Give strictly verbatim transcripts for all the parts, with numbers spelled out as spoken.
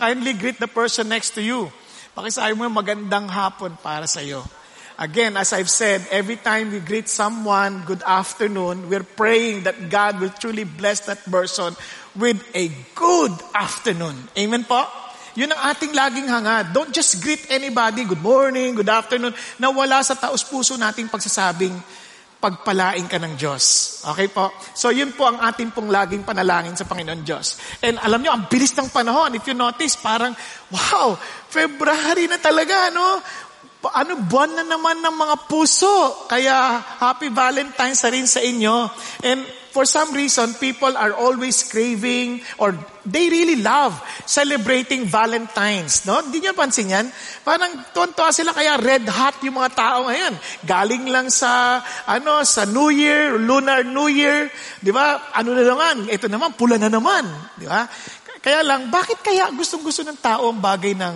Kindly greet the person next to you. Pakisabi mo, magandang hapon para sa iyo. Again, as I've said, every time we greet someone, good afternoon, we're praying that God will truly bless that person with a good afternoon. Amen po? Yun ang ating laging hangad. Don't just greet anybody, good morning, good afternoon, na wala sa taos-puso nating pagsasabing, pagpalain ka ng Diyos. Okay po? So yun po ang ating pong laging panalangin sa Panginoon Diyos. And alam nyo, ang bilis ng panahon. If you notice, parang, wow, February na talaga, no? Ano, buwan na naman ng mga puso. Kaya, happy Valentine's na rin sa inyo. And for some reason, people are always craving or they really love celebrating Valentine's. No? Hindi niyo pansin yan? Parang tuwan-tuwa sila kaya red hot yung mga tao ngayon. Galing lang sa, ano, sa New Year, Lunar New Year. Di ba? Ano na naman? Ito naman, pula na naman. Di ba? Kaya lang, bakit kaya gustong-gusto ng tao ang bagay ng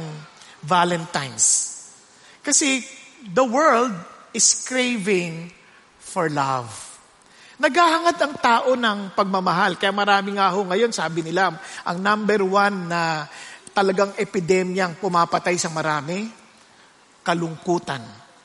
Valentine's? Kasi the world is craving for love. Naghahangad ang tao ng pagmamahal. Kaya marami nga ho ngayon, sabi nila, ang number one na talagang epidemyang pumapatay sa marami, kalungkutan,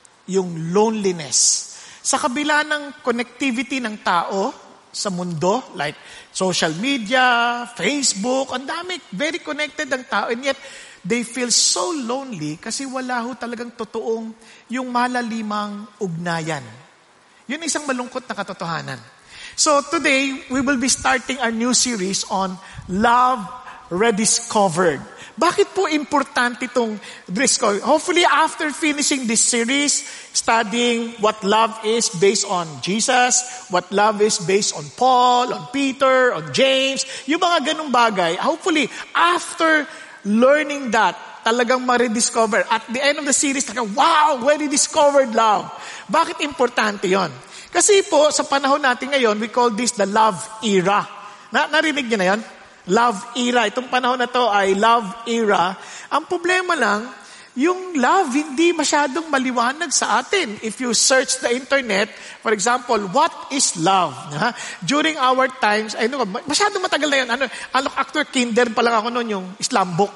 yung loneliness. Sa kabila ng connectivity ng tao sa mundo, like social media, Facebook, ang dami, very connected ang tao, and yet, they feel so lonely kasi wala ho talagang totoong yung malalimang ugnayan. Yun isang malungkot na katotohanan. So today, we will be starting our new series on Love Rediscovered. Bakit po importante itong discovery? Hopefully, after finishing this series, studying what love is based on Jesus, what love is based on Paul, on Peter, on James, yung mga ganung bagay, hopefully, after learning that, talagang ma-rediscover. At the end of the series, talagang, wow, we rediscovered love. Bakit importante yon? Kasi po, sa panahon natin ngayon, we call this the love era. Na, narinig niyo na yon? Love era. Itong panahon na to ay love era. Ang problema lang, yung love hindi masyadong maliwanag sa atin. If you search the internet, for example, what is love? Ha? During our times, ay, no, masyadong matagal na yun. Ano, ano, actor kinder pa lang ako noon, yung Islam book.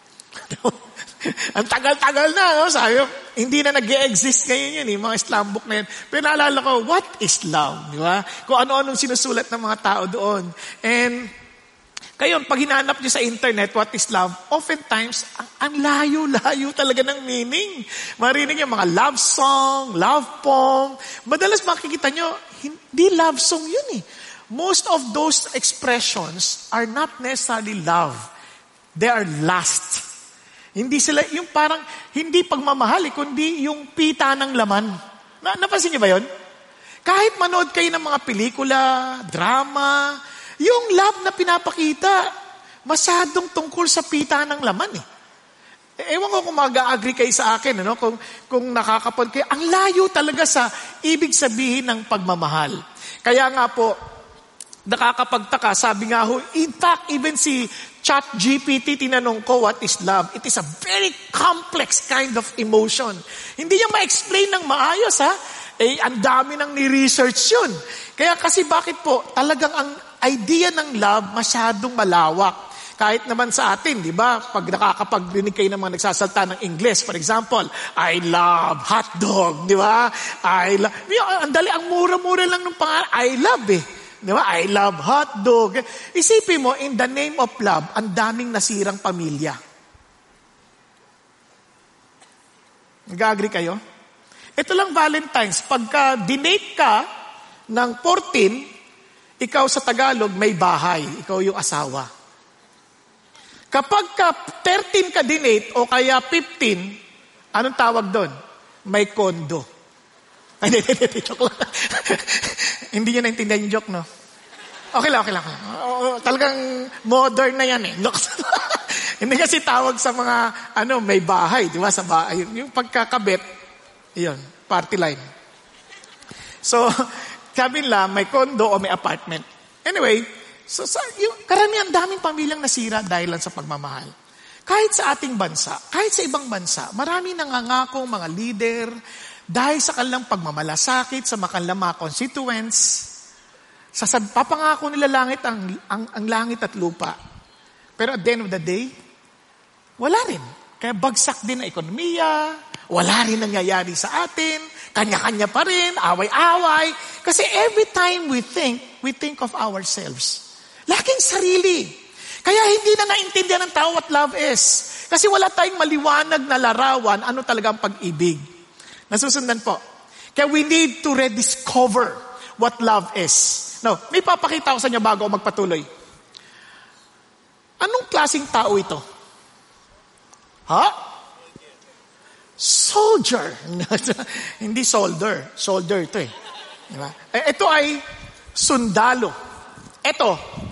Ang tagal-tagal na, no? Sabi, hindi na nag-e-exist ngayon yun, eh, mga Islam book na yun. Pero naalala ko, what is love? Di ba? Kung ano-anong sinusulat ng mga tao doon. And, kayon, pag hinanap nyo sa internet, what is love? Oftentimes, ang, ang layo-layo talaga ng meaning. Marinig yung mga love song, love poem. Madalas makikita nyo, hindi love song yun eh. Most of those expressions are not necessarily love. They are lust. Hindi sila, yung parang, hindi pagmamahal eh, kundi yung pita ng laman. Na, napansin niyo ba yun? Kahit manood kayo ng mga pelikula, drama, yung love na pinapakita, masyadong tungkol sa pita ng laman eh. Ewan ko kung mag-agree kayo sa akin, ano? kung, kung nakakapon kayo. Ang layo talaga sa ibig sabihin ng pagmamahal. Kaya nga po, nakakapagtaka, sabi nga ho, in fact, even si Chat G P T, tinanong ko, what is love? It is a very complex kind of emotion. Hindi niya ma-explain ng maayos, ha? Eh, ang dami nang ni-research yun. Kaya kasi bakit po, talagang ang idea ng love masyadong malawak. Kahit naman sa atin, di ba? Pag nakakapagrinig kayo ng mga nagsasalta ng English, for example, I love hotdog, di ba? I love, ang dali, ang mura-mura lang ng pangalan, I love eh. Di ba? I love hotdog. Isipin mo, in the name of love, ang daming nasirang pamilya. Nag-agree kayo? Ito lang Valentine's. Pagka dinate ka ng fourteen, ikaw sa Tagalog may bahay. Ikaw yung asawa. Kapag ka thirteen ka dinate o kaya fifteen, anong tawag doon? May kondo. Ay, hindi, hindi, hindi, joke lang. Hindi nyo naintindihan yung joke, no? Okay lang, okay lang. O, talagang modern na yan eh. Hindi kasi tawag sa mga, ano, may bahay, di ba? Sa bahay. Yung pagkakabit, yun, party line. So, sabi nila, may condo o may apartment. Anyway, so, sa, yung, karamihan daming pamilyang nasira dahil lang sa pagmamahal. Kahit sa ating bansa, kahit sa ibang bansa, marami nangangakong mga leader, dahil sa kanilang pagmamalasakit, sa kanilang mga constituents, sa papangako nila langit ang, ang, ang langit at lupa. Pero at the end of the day, Wala rin. Kaya bagsak din ang ekonomiya, wala rin nangyayari sa atin, kanya-kanya pa rin, away-away. Kasi every time we think, we think of ourselves. Laging sarili. Kaya hindi na naintindihan ng tao what love is. Kasi wala tayong maliwanag na larawan ano talagang pag-ibig. Nasusundan po. Kaya we need to rediscover what love is. Now, may papakita ko sa inyo bago ako magpatuloy. Anong klaseng tao ito? Ha? Soldier. Hindi soldier. Soldier ito eh. Diba? Eh, ito ay sundalo. Ito,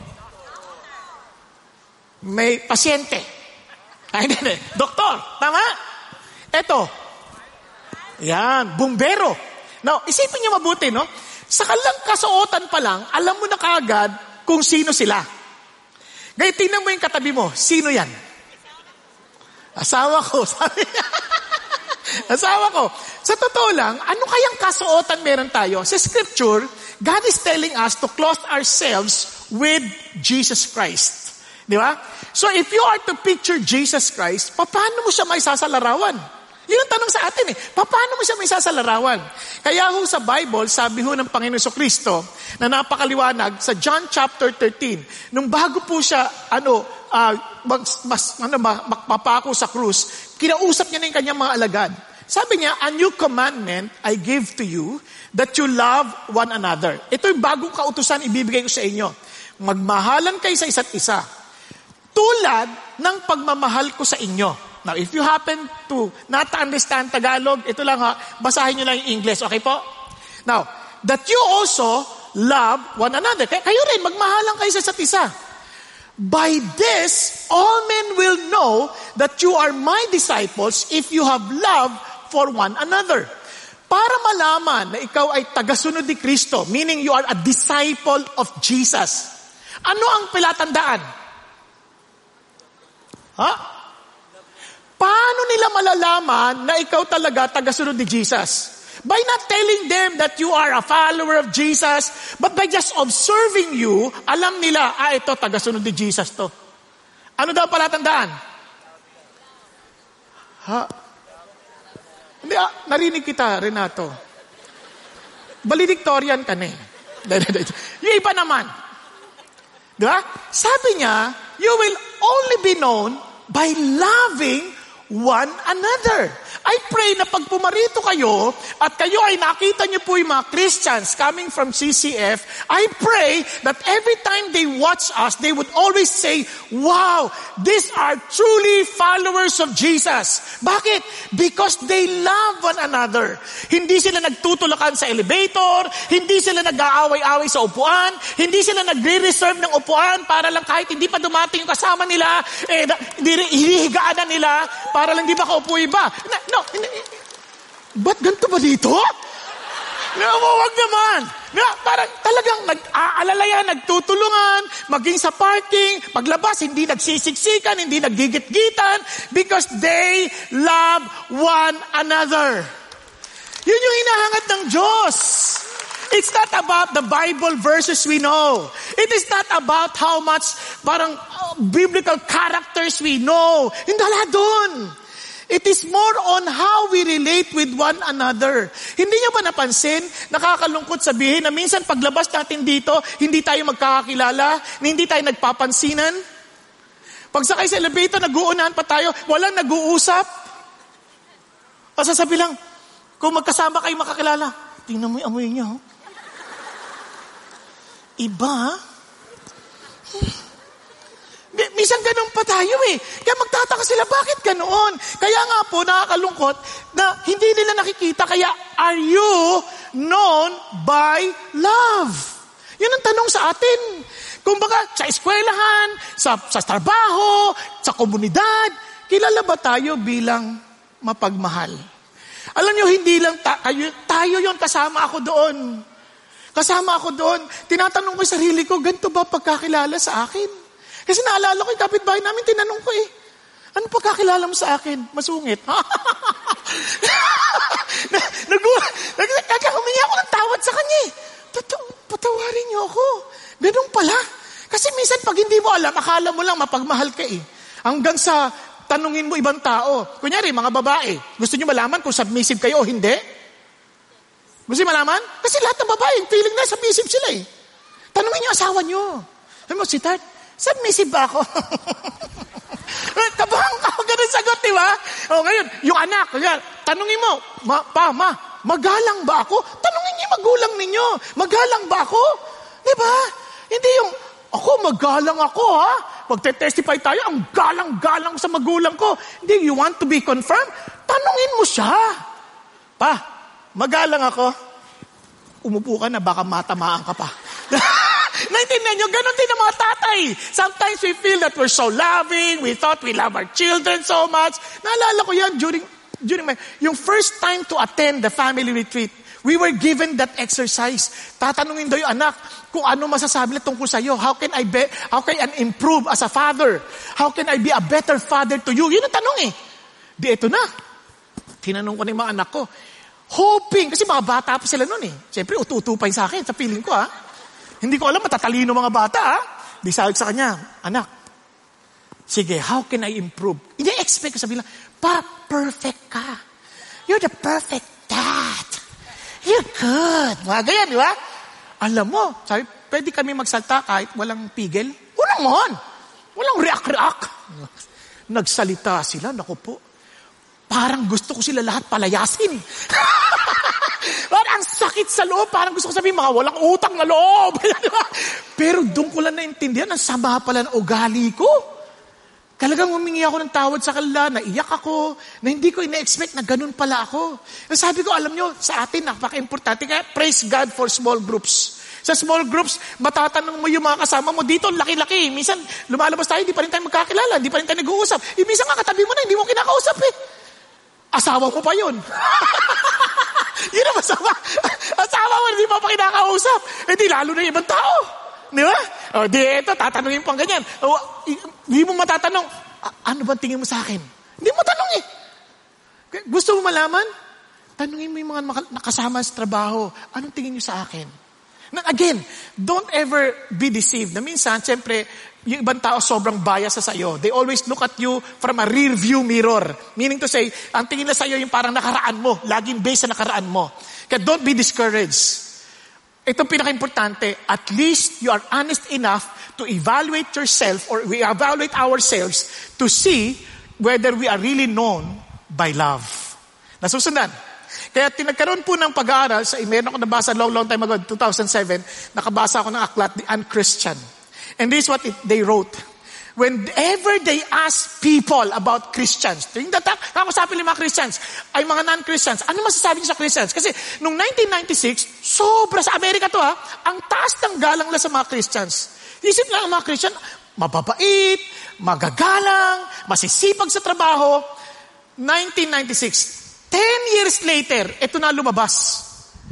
may pasyente. Ay, hindi, hindi. Doktor. Tama? Ito, yan, bumbero. Now, isipin niyo mabuti, no? Sa kalang kasuotan pa lang, alam mo na kaagad kung sino sila. Ngayon, tingnan mo yung katabi mo. Sino yan? Asawa ko. Sabi niya. Asawa ko. Sa totoo lang, ano kayang kasuotan meron tayo? Sa scripture, God is telling us to clothe ourselves with Jesus Christ. Di ba? So if you are to picture Jesus Christ, paano mo siya may sasalarawan? Yun ang tanong sa atin eh. Paano mo siya may sasalarawan? Kaya ho sa Bible, sabi ho ng Panginoon Kristo na napakaliwanag sa John chapter thirteen, nung bago po siya, ano, uh, mas, mas, ano ba, magpapako sa krus, kinausap niya na yung kanyang mga alagad. Sabi niya, a new commandment I give to you, that you love one another. Ito yung bagong kautusan ibibigay ko sa inyo. Magmahalan kayo sa isa't isa. Tulad ng pagmamahal ko sa inyo. Now, if you happen to not understand Tagalog, ito lang ha, basahin nyo lang yung English, okay po? Now, that you also love one another. Kay- kayo rin, magmahalan kayo sa isa't isa. By this, all men will know that you are my disciples if you have love for one another. Para malaman na ikaw ay tagasunod ni Kristo, meaning you are a disciple of Jesus. Ano ang palatandaan? Ha? Paano nila malalaman na ikaw talaga tagasunod ni Jesus? By not telling them that you are a follower of Jesus, but by just observing you, alam nila, ah, ito, tagasunod ni Jesus to. Ano daw palatandaan? Ha? Hindi, ah, narinig kita, Renato. Valedictorian ka na eh. Yung iba naman. Diba? Sabi niya, you will only be known by loving one another. I pray na pag pumarito kayo at kayo ay nakita niyo po yung mga Christians coming from C C F, I pray that every time they watch us, they would always say, wow, these are truly followers of Jesus. Bakit? Because they love one another. Hindi sila nagtutulakan sa elevator, hindi sila nag-aaway-away sa upuan, hindi sila nagre-reserve ng upuan para lang kahit hindi pa dumating yung kasama nila, eh, hinihigaan na nila para lang di ba kaupo iba. Na, No, ba't ganito ba dito? No, wag naman. No, parang talagang nag-aalala yan, nagtutulungan, maging sa parking, paglabas, hindi nagsisiksikan, hindi naggigit-gitan, because they love one another. Yun yung hinahangad ng Diyos. It's not about the Bible verses we know. It is not about how much parang uh, biblical characters we know. Hindi wala doon. It is more on how we relate with one another. Hindi niyo ba napansin, nakakalungkot sabihin na minsan paglabas natin dito, hindi tayo magkakakilala, hindi tayo nagpapansinan. Pag sakay sa elevator, nag-uunahan pa tayo, walang nag-uusap. O sasabi lang, kung magkasama kayo makakilala, tingnan mo yung amoy niya. Oh. Iba, minsan ganun pa tayo eh. Kaya magtataka sila, bakit ganoon? Kaya nga po, nakakalungkot na hindi nila nakikita. Kaya, are you known by love? Yun ang tanong sa atin. Kung baka sa eskwelahan, sa, sa trabaho, sa komunidad, kilala ba tayo bilang mapagmahal? Alam nyo, hindi lang ta- kayo, tayo yun, kasama ako doon. Kasama ako doon. Tinatanong ko yung sarili ko, ganito ba pagkakilala sa akin? Kasi naalala ko yung kapitbahay namin, tinanong ko eh, ano pagkakilala mo sa akin? Masungit. Nagkakahumingi ako ng tawad sa kanya eh. Patawarin niyo ako. Ganun pala. Kasi minsan pag hindi mo alam, akala mo lang mapagmahal ka eh. Hanggang sa tanungin mo ibang tao. Kunyari, mga babae, gusto niyo malaman kung submissive kayo o hindi? Gusto niyo malaman? Kasi lahat ng babae, feeling na submissive sila eh. Tanungin niyo asawa niyo. Sabi mo, sweetheart, submissive ba ako? Kabang ka, ganun sagot, di ba? O ngayon, yung anak, kaya, tanungin mo, ma, pa, ma, magalang ba ako? Tanungin niyo magulang ninyo, magalang ba ako? Di ba? Hindi yung, ako, magalang ako, ha? Magte-testify tayo, ang galang-galang sa magulang ko. Hindi, you want to be confirmed? Tanungin mo siya. Pa, magalang ako. Umupo ka na, baka matamaan ka pa. Naintindihan nyo, ganun din ang mga tatay. Sometimes we feel that we're so loving, we thought we love our children so much. Naalala ko yan during, during my, yung first time to attend the family retreat, we were given that exercise. Tatanungin daw yung anak kung ano masasabi nila tungkol sa iyo. How can I be, how can I improve as a father? How can I be a better father to you? Yun ang tanong eh. Di ito na. Tinanong ko ng mga anak ko. Hoping, kasi mga bata pa sila noon eh. Siyempre, utu-utupay sa akin, sa feeling ko ha. Hindi ko alam, matatalino mga bata ha. Di sabi sa kanya, anak, sige, how can I improve? Hindi expect ko sabihin lang, pa, perfect ka. You're the perfect dad. You're good. Mga ganyan, di ba? Alam mo, sabi, pwede kami magsalta kahit walang pigil? Walang mohon. Walang react-react. Nagsalita sila, naku po. Parang gusto ko sila lahat palayasin. Parang sakit sa loob. Parang gusto ko sabihin, mga walang utang na loob. Pero doon ko lang naintindihan, ang sama pala ng ugali ko. Talagang humingi ako ng tawad sa kanila, naiyak ako, na hindi ko ina-expect na ganun pala ako. Sabi ko, alam nyo, sa atin, napaka-importante. Kaya praise God for small groups. Sa small groups, matatanong mo yung mga kasama mo, dito, laki-laki. Minsan, lumalabas tayo, hindi pa rin tayo magkakilala, hindi pa rin tayo nag-uusap. E, minsan nga, katabi mo na, hindi mo kinakausap eh. Asawa ko pa yun. Yun ang masama. Asawa mo, hindi pa pa kinakausap. Eh di, lalo na yung ibang tao. Di ba? O di, eto, tatanungin pang ganyan. O, hindi mo matatanong, ano ba tingin mo sa akin? Hindi mo tanong eh. Gusto mo malaman? Tanungin mo yung mga nakasama sa trabaho. Anong tingin nyo sa akin? Now, again, don't ever be deceived. Na minsan, siyempre, yung ibang tao sobrang bias sa sayo. They always look at you from a rear view mirror. Meaning to say, ang tingin na sayo yung parang nakaraan mo. Laging based sa nakaraan mo. Kaya don't be discouraged. Itong pinaka-importante, at least you are honest enough to evaluate yourself or we evaluate ourselves to see whether we are really known by love. Nasusundan. Kaya tinagkaroon po ng pag-aaral, sa meron ako nabasa long, long time ago, two thousand seven, nakabasa ako ng aklat, The Unchristian. And this is what it, they wrote. Whenever they ask people about Christians, yung tatak, kakusapin ng mga Christians, ay mga non-Christians, ano masasabi niyo sa Christians? Kasi noong nineteen ninety-six, sobra sa Amerika to ha, ang taas ng galang lang sa mga Christians. Isip lang ang mga Christian, mababait, magagalang, masisipag sa trabaho. nineteen ninety-six, ten years later, ito na lumabas.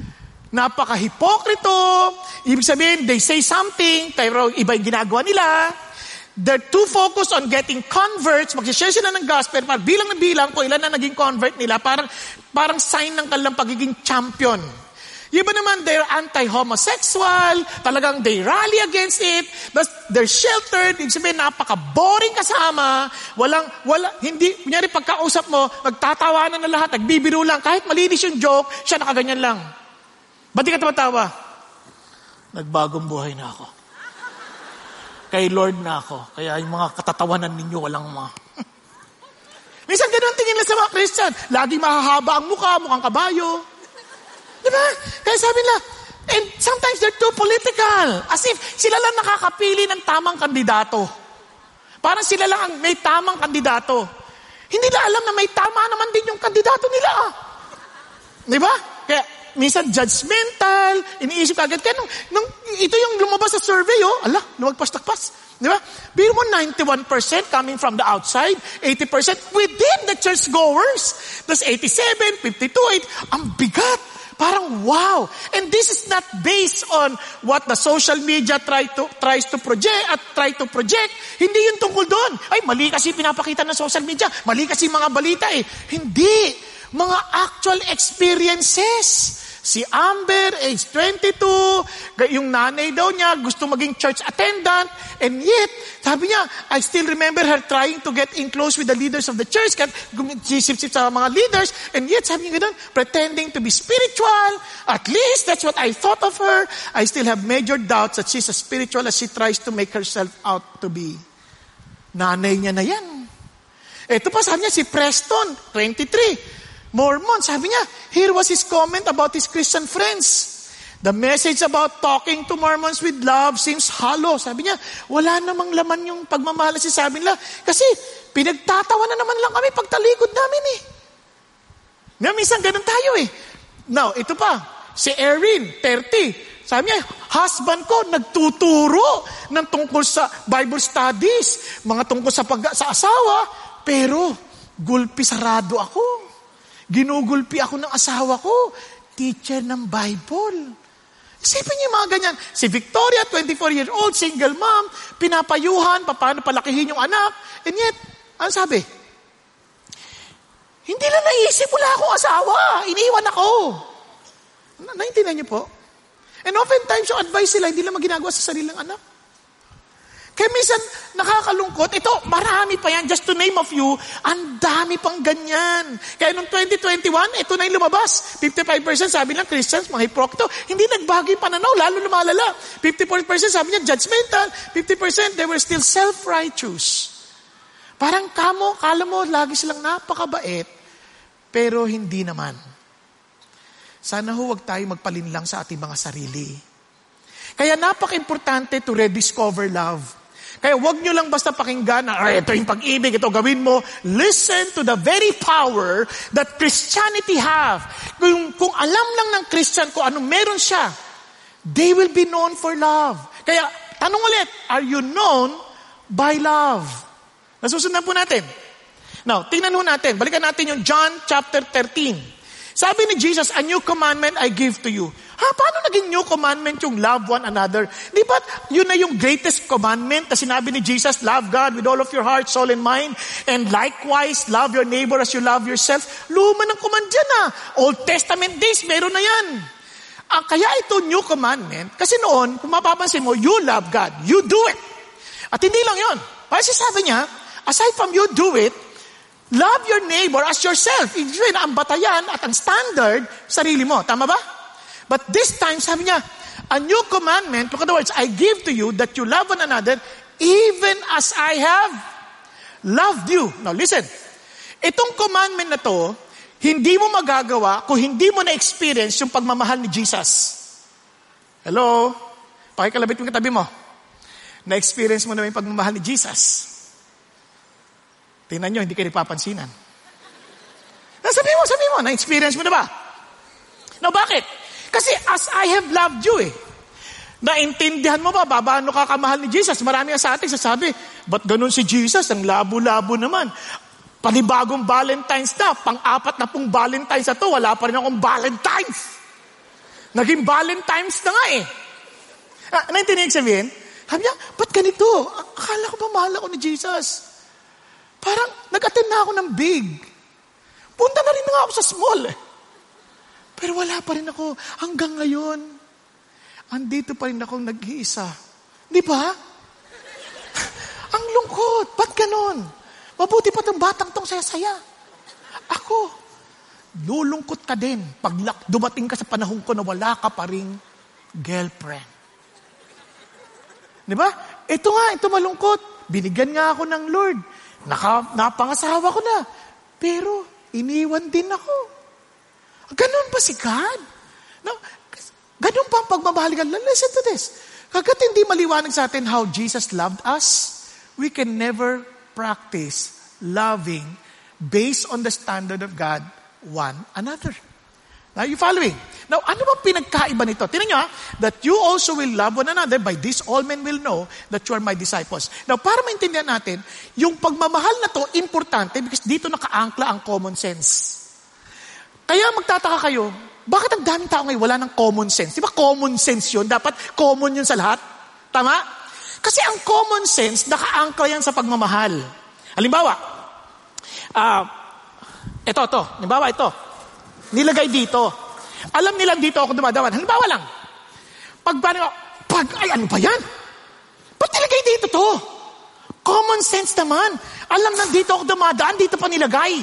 Napaka-hipokrito. Ibig sabihin, they say something, pero iba yung ginagawa nila. They're too focused on getting converts. Mag-share sila ng gospel. Parang bilang na bilang kung ilan na naging convert nila. Parang, parang sign ng kanilang pagiging champion. Iba naman, they're anti-homosexual. Talagang they rally against it. But they're sheltered. Ibig sabihin, napaka-boring kasama. Walang, wala, hindi, kunyari pagkausap mo, nagtatawanan na lahat, nagbibiro lang. Kahit malinis yung joke, siya nakaganyan lang. Ba't di ka tumatawa? Nagbagong buhay na ako. Kay Lord na ako. Kaya yung mga katatawanan ninyo, walang mga... Minsan ganun tingin lang sa mga Christian. Laging mahahaba ang mukha, mukhang kabayo. Diba? Kaya sabi nila, and sometimes they're too political. As if sila lang nakakapili ng tamang kandidato. Parang sila lang ang may tamang kandidato. Hindi na alam na may tama naman din yung kandidato nila. Diba? Kaya minsan judgmental, iniisip ka agad. Kaya nung, nung, ito yung lumabas sa survey, oh, ala, lumagpas-takpas. Di ba? Biro mo, ninety-one percent coming from the outside, eighty percent within the churchgoers. That's eighty-seven, fifty-two, eight. Ang bigat. Parang wow. And this is not based on what the social media try to, tries to project at try to project. Hindi yun tungkol doon. Ay, mali kasi pinapakita ng social media. Mali kasi mga balita eh. Hindi. Mga actual experiences Si Amber, age twenty-two, yung nanay daw niya, gusto maging church attendant, and yet, sabi niya, I still remember her trying to get in close with the leaders of the church, kaya sisip-sip sa mga leaders, and yet, sabi niya ganun, pretending to be spiritual, at least that's what I thought of her. I still have major doubts that she's as spiritual as she tries to make herself out to be. Nanay niya na yan. Ito pa, sabi niya, si Preston, twenty-three, Mormon, sabi niya, here was his comment about his Christian friends. The message about talking to Mormons with love seems hollow. Sabi niya, wala namang laman yung pagmamahal na sinasabi nila. Kasi pinagtatawa na naman lang kami pagtalikod namin eh. Nga minsan ganun tayo eh. Now, ito pa, si Erin, thirty. Sabi niya, husband ko nagtuturo ng tungkol sa Bible studies, mga tungkol sa, pag- sa asawa, pero gulpi sarado ako. Ginugulpi ako ng asawa ko. Teacher ng Bible. Isipin niyo mga ganyan. Si Victoria, twenty-four years old, single mom, pinapayuhan, paano palakihin yung anak. And yet, ano sabi? Hindi lang naisip, wala akong asawa. Iniwan ako. Na- naintindihan niyo po? And oftentimes, yung advice sila, hindi lang maginagawa sa sariling anak. Kaya minsan, nakakalungkot. Ito, marami pa yan. Just to name a few, ang dami pang ganyan. Kaya noong twenty twenty-one, ito na yung lumabas. fifty-five percent sabi lang, Christians, mga hiprokto. Hindi nagbago yung pananaw, lalo lumalala. fifty-four percent sabi niya, judgmental. fifty percent, they were still self-righteous. Parang kamo, kala mo, lagi silang napakabait. Pero hindi naman. Sana huwag tayo magpalinlang sa ating mga sarili. Kaya napaka-importante to rediscover love. Kaya wag nyo lang basta pakinggan na, ay, ito yung pag-ibig, ito gawin mo. Listen to the very power that Christianity have. Kung, kung alam lang ng Christian kung anong meron siya, they will be known for love. Kaya, tanong ulit, are you known by love? Nasusundan po natin. Now, tingnan po natin. Balikan natin yung John chapter thirteen. Sabi ni Jesus, a new commandment I give to you. Ha, paano naging new commandment yung love one another? Di ba, yun na yung greatest commandment na sinabi ni Jesus, love God with all of your heart, soul, and mind, and likewise, love your neighbor as you love yourself. Luma ng command dyan ah. Old Testament days, meron na yan. Ah, kaya ito new commandment, kasi noon, kung mapapansin mo, you love God, you do it. At hindi lang yun. Kasi sabi niya, aside from you do it, love your neighbor as yourself. Ibig sabihin, ang batayan at ang standard, sarili mo. Tama ba? But this time, sabi niya, a new commandment, look at the words, I give to you that you love one another even as I have loved you. Now listen, itong commandment na to, hindi mo magagawa kung hindi mo na-experience yung pagmamahal ni Jesus. Hello? Pakikalabit mo katabi mo. Na-experience mo na yung pagmamahal ni Jesus. Tingnan nyo, hindi kayo nagpapansinan. Sabi mo, sabi mo, na-experience mo na ba? No, bakit? Kasi as I have loved you eh. Naintindihan mo ba, babano ka kamahal ni Jesus? Marami sa atin sasabi, ba't ganun si Jesus? Ang labo-labo naman. Panibagong Valentine's na, pang-apat na pong Valentine's na to, wala pa rin akong Valentine's. Naging Valentine's na nga eh. Ah, naintindihan sabihin? Sabi niya, ba't ganito? Akala ko ba mahal ako ni Jesus? Parang nag-attend na ako ng big. Punta na rin nga ako sa small eh. Pero wala pa rin ako hanggang ngayon. Andito pa rin akong nag-iisa. Di ba? Ang lungkot. Ba't ganon? Mabuti pa itong batang tong saya-saya. Ako, lulungkot ka din pag dumating ka sa panahon ko na wala ka pa rin girlfriend. Di ba? Ito nga, ito malungkot. Binigyan nga ako ng Lord. Naka, napangasawa ko na. Pero, iniwan din ako. Ganon ba si God? No, ganon pa ang pagmamahal ka. Listen to this. Kagat hindi maliwanag sa atin how Jesus loved us, we can never practice loving based on the standard of God one another. Now, you following? Now, ano bang pinagkaiba nito? Tingnan nyo ha, that you also will love one another, by this all men will know that you are my disciples. Now, para maintindihan natin, yung pagmamahal na to, importante because dito nakaangkla ang common sense. Kaya magtataka kayo, bakit ang daming tao ngayon wala ng common sense? Di ba common sense yun? Dapat common yun sa lahat? Tama? Kasi ang common sense, nakaangkla yan sa pagmamahal. Halimbawa, uh, ito, ito. Halimbawa, ito. Nilagay dito. Alam nila dito ako dumadawan. Halimbawa lang, pag, pag, ay ano ba yan? Ba't nilagay dito to? Common sense naman. Alam na dito ako dumadaan, dito pa nilagay.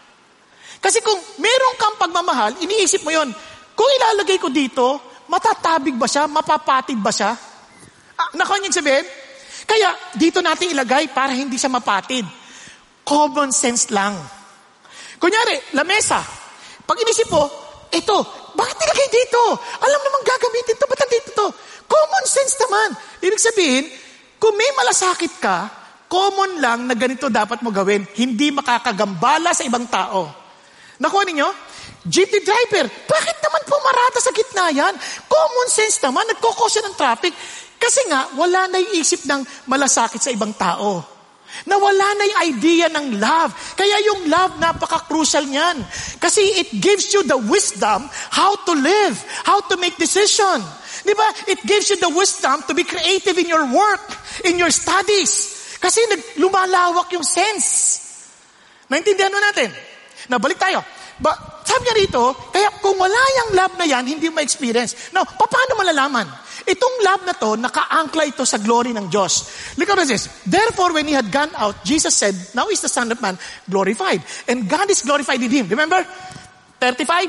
Kasi kung meron kang pagmamahal, iniisip mo yon. Kung ilalagay ko dito, matatabig ba siya? Mapapatid ba siya? Ah, nakuha niyo sabihin? Kaya dito natin ilagay para hindi siya mapatid. Common sense lang. Kunyari, lamesa. Pag inisip mo, ito, bakit nilagay dito? Alam namang gagamitin ito, ba't nandito to? Common sense naman. Ibig sabihin, kung may malasakit ka, common lang na ganito dapat mo gawin. Hindi makakagambala sa ibang tao. Nakuha ninyo? Jeepney driver, bakit naman pumarada sa gitna yan? Common sense naman, nagkukosya ng traffic. Kasi nga, wala na yung isip ng malasakit sa ibang tao. Nawala na yung idea ng love. Kaya yung love, napaka-crucial niyan. Kasi it gives you the wisdom how to live, how to make decision. Di ba? It gives you the wisdom to be creative in your work, in your studies. Kasi lumalawak yung sense. Naintindihan mo natin? Nabalik tayo. Ba, sabi niya rito, kaya kung wala yung love na yan, hindi mo ma-experience. Now, paano malalaman? Itong love na to, naka-angkla ito sa glory ng Diyos. Look at this. Therefore, when He had gone out, Jesus said, now is the Son of Man glorified. And God is glorified in Him. Remember? thirty-five.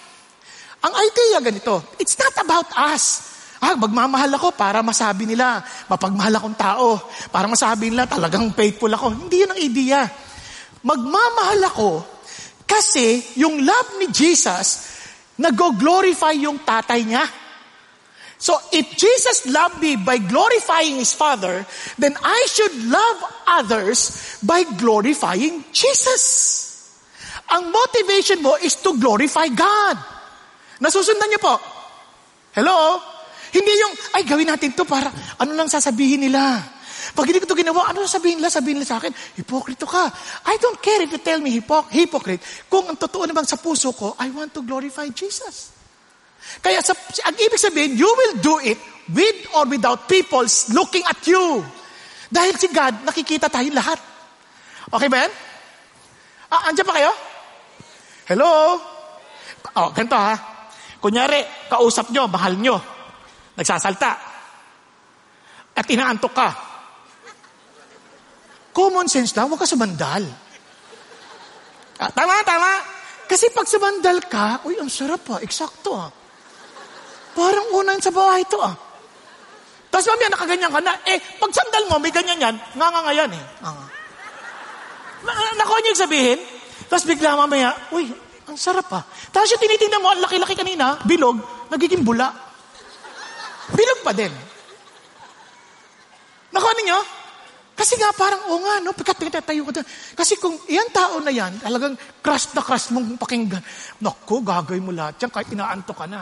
Ang idea ganito, it's not about us. Ah, magmamahal ako para masabi nila, mapagmahal akong tao. Para masabi nila, talagang faithful ako. Hindi yun ang idea. Magmamahal ako kasi yung love ni Jesus, nag-glorify yung tatay niya. So, if Jesus loved me by glorifying His Father, then I should love others by glorifying Jesus. Ang motivation mo is to glorify God. Nasusundan niyo po? Hello? Hindi yung, ay, gawin natin to para, ano lang sasabihin nila? Pag hindi ko ito ginawa, ano sabihin nila? Sabihin nila sa akin, hipokrito ka. I don't care if you tell me hypocr- hypocrite. Kung ang totoo naman sa puso ko, I want to glorify Jesus. Kaya sa, ang ibig sabihin, you will do it with or without people looking at you. Dahil si God, nakikita tayo lahat. Okay ba yan? Ah, andyan pa kayo? Hello? Oh, ganito ha. Kunyari, kausap nyo, mahal nyo. Nagsasalta. At inaantok ka. Common sense lang, huwag ka sumandal. Ah, tama, tama. Kasi pag sumandal ka, uy, ang sarap ha, eksakto ha. Parang unahin sa bahay ito ah. Tapos mamaya nakaganyan ka na, eh, pag sandal mo, may ganyan yan, nga nga nga yan eh. Ah. Na- nakuha niyo yung sabihin, tapos bigla mamaya, uy, ang sarap ah. Tapos yung tinitingnan mo, ang laki-laki kanina, bilog, nagiging bula. Bilog pa din. Nakuha niyo? Kasi nga parang, o nga, no, pagkat tayo ka doon. Kasi kung iyan tao na yan, talagang crush na crush mong pakinggan, naku, gagawin mo lahat yan, kahit inaanto ka na.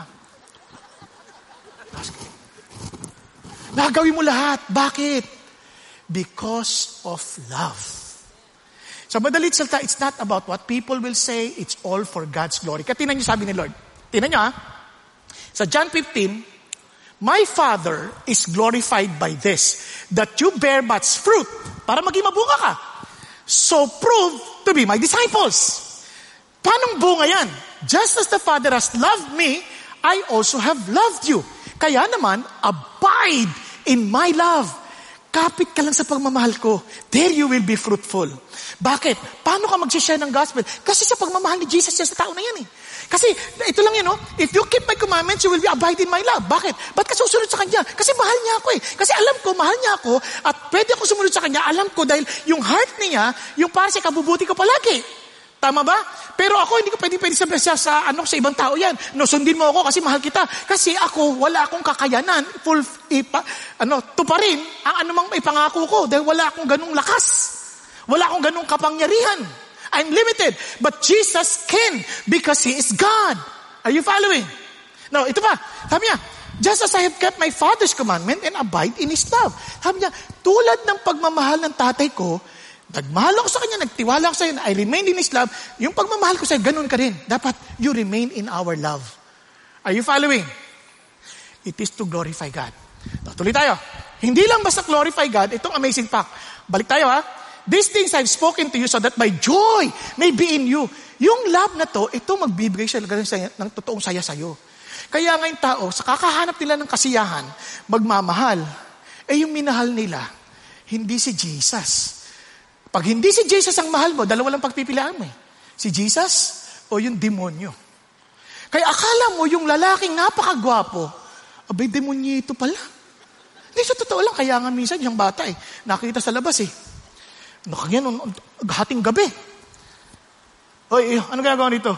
Nagawin mo lahat. Bakit? Because of love. Sa madalit salita, it's not about what people will say, it's all for God's glory. Kaya tinan niyo sabi ni Lord. Tinan niyo ha. Sa John fifteen, my Father is glorified by this, that you bear much fruit, para maging mabunga ka. So prove to be my disciples. Paanong bunga yan? Just as the Father has loved me, I also have loved you. Kaya naman, abide in my love. Kapit ka lang sa pagmamahal ko. There you will be fruitful. Bakit? Paano ka mag-share ng gospel? Kasi sa pagmamahal ni Jesus yan sa tao na yan eh. Kasi ito lang yun, no? If you keep my commandments, you will be abide in my love. Bakit? Ba't ka susunod sa Kanya? Kasi mahal niya ako eh. Kasi alam ko, mahal niya ako at pwede ako sumunod sa Kanya. Alam ko dahil yung heart niya, yung para siya kabubuti ko palagi. Tama ba? Pero ako, hindi ko pwede pwede sabihin siya sa, ano, sa ibang tao yan. No, sundin mo ako kasi mahal kita. Kasi ako, wala akong kakayanan, full, ipa, ano, tuparin ang anumang ipangako ko dahil wala akong ganung lakas. Wala akong ganung kapangyarihan. I'm limited. But Jesus can because He is God. Are you following? Now, ito pa. Sabi niya, just as I have kept my Father's commandment and abide in His love. Sabi niya, tulad ng pagmamahal ng tatay ko, nagmahal ako sa Kanya, nagtiwala ako sa Kanya, I remain in His love. Yung pagmamahal ko sa Kanya, ganun ka rin. Dapat you remain in our love. Are you following? It is to glorify God. Tuloy tayo. Hindi lang basta glorify God, itong amazing fact. Balik tayo ha. These things I've spoken to you so that my joy may be in you. Yung love na to, ito magbibigay siya ng totoong saya sa'yo. Kaya ngayon tao, sa kakahanap nila ng kasiyahan, magmamahal. Eh yung minahal nila, hindi si Jesus. Pag hindi si Jesus ang mahal mo, dalawa lang pagpipilian mo eh. Si Jesus o yung demonyo. Kaya akala mo yung lalaking napakagwapo, abay demonyito pala. Hindi sa totoo lang, kaya nga minsan yung bata eh, nakita sa labas eh. Nakagyan, hating gabi. Oy, ano ginagawa dito?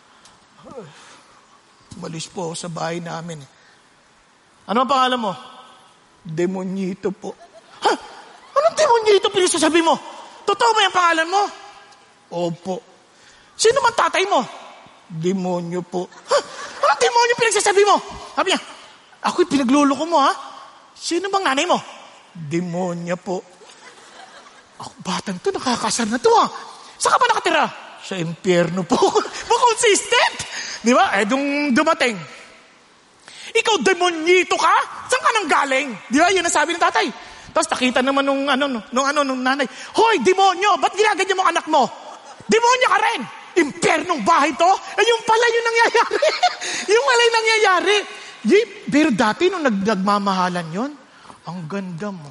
Balis po sa bahay namin. Ano ang pangalan mo? Demonyito po. Ha? Anong demonyito pinasasabi mo? Totoo ba yung pangalan mo? Opo. Sino man tatay mo? Demonyo po. Ha? Anong demonyo pinagsasabi mo? Sabi niya, ako'y pinagluloko mo ha? Sino bang nanay mo? Demonyo po. Ako, batang to, nakakasar na to ha. Saan ka ba nakatira? Sa impyerno po. Consistent. Di ba? Eh, dung dumating. Ikaw, demonyito ka? Saan ka nang galing? Di ba? Yun ang sabi ng tatay. Tapos nakita naman nung, ano, nung, ano, nung nanay, hoy, demonyo, ba't ginaganyan mo anak mo? Demonyo ka rin. Impyernong bahay to? Eh, yung pala yung nangyayari. Yung pala yung nangyayari. Pero dati nung nag nagmamahalan yun, ang ganda mo.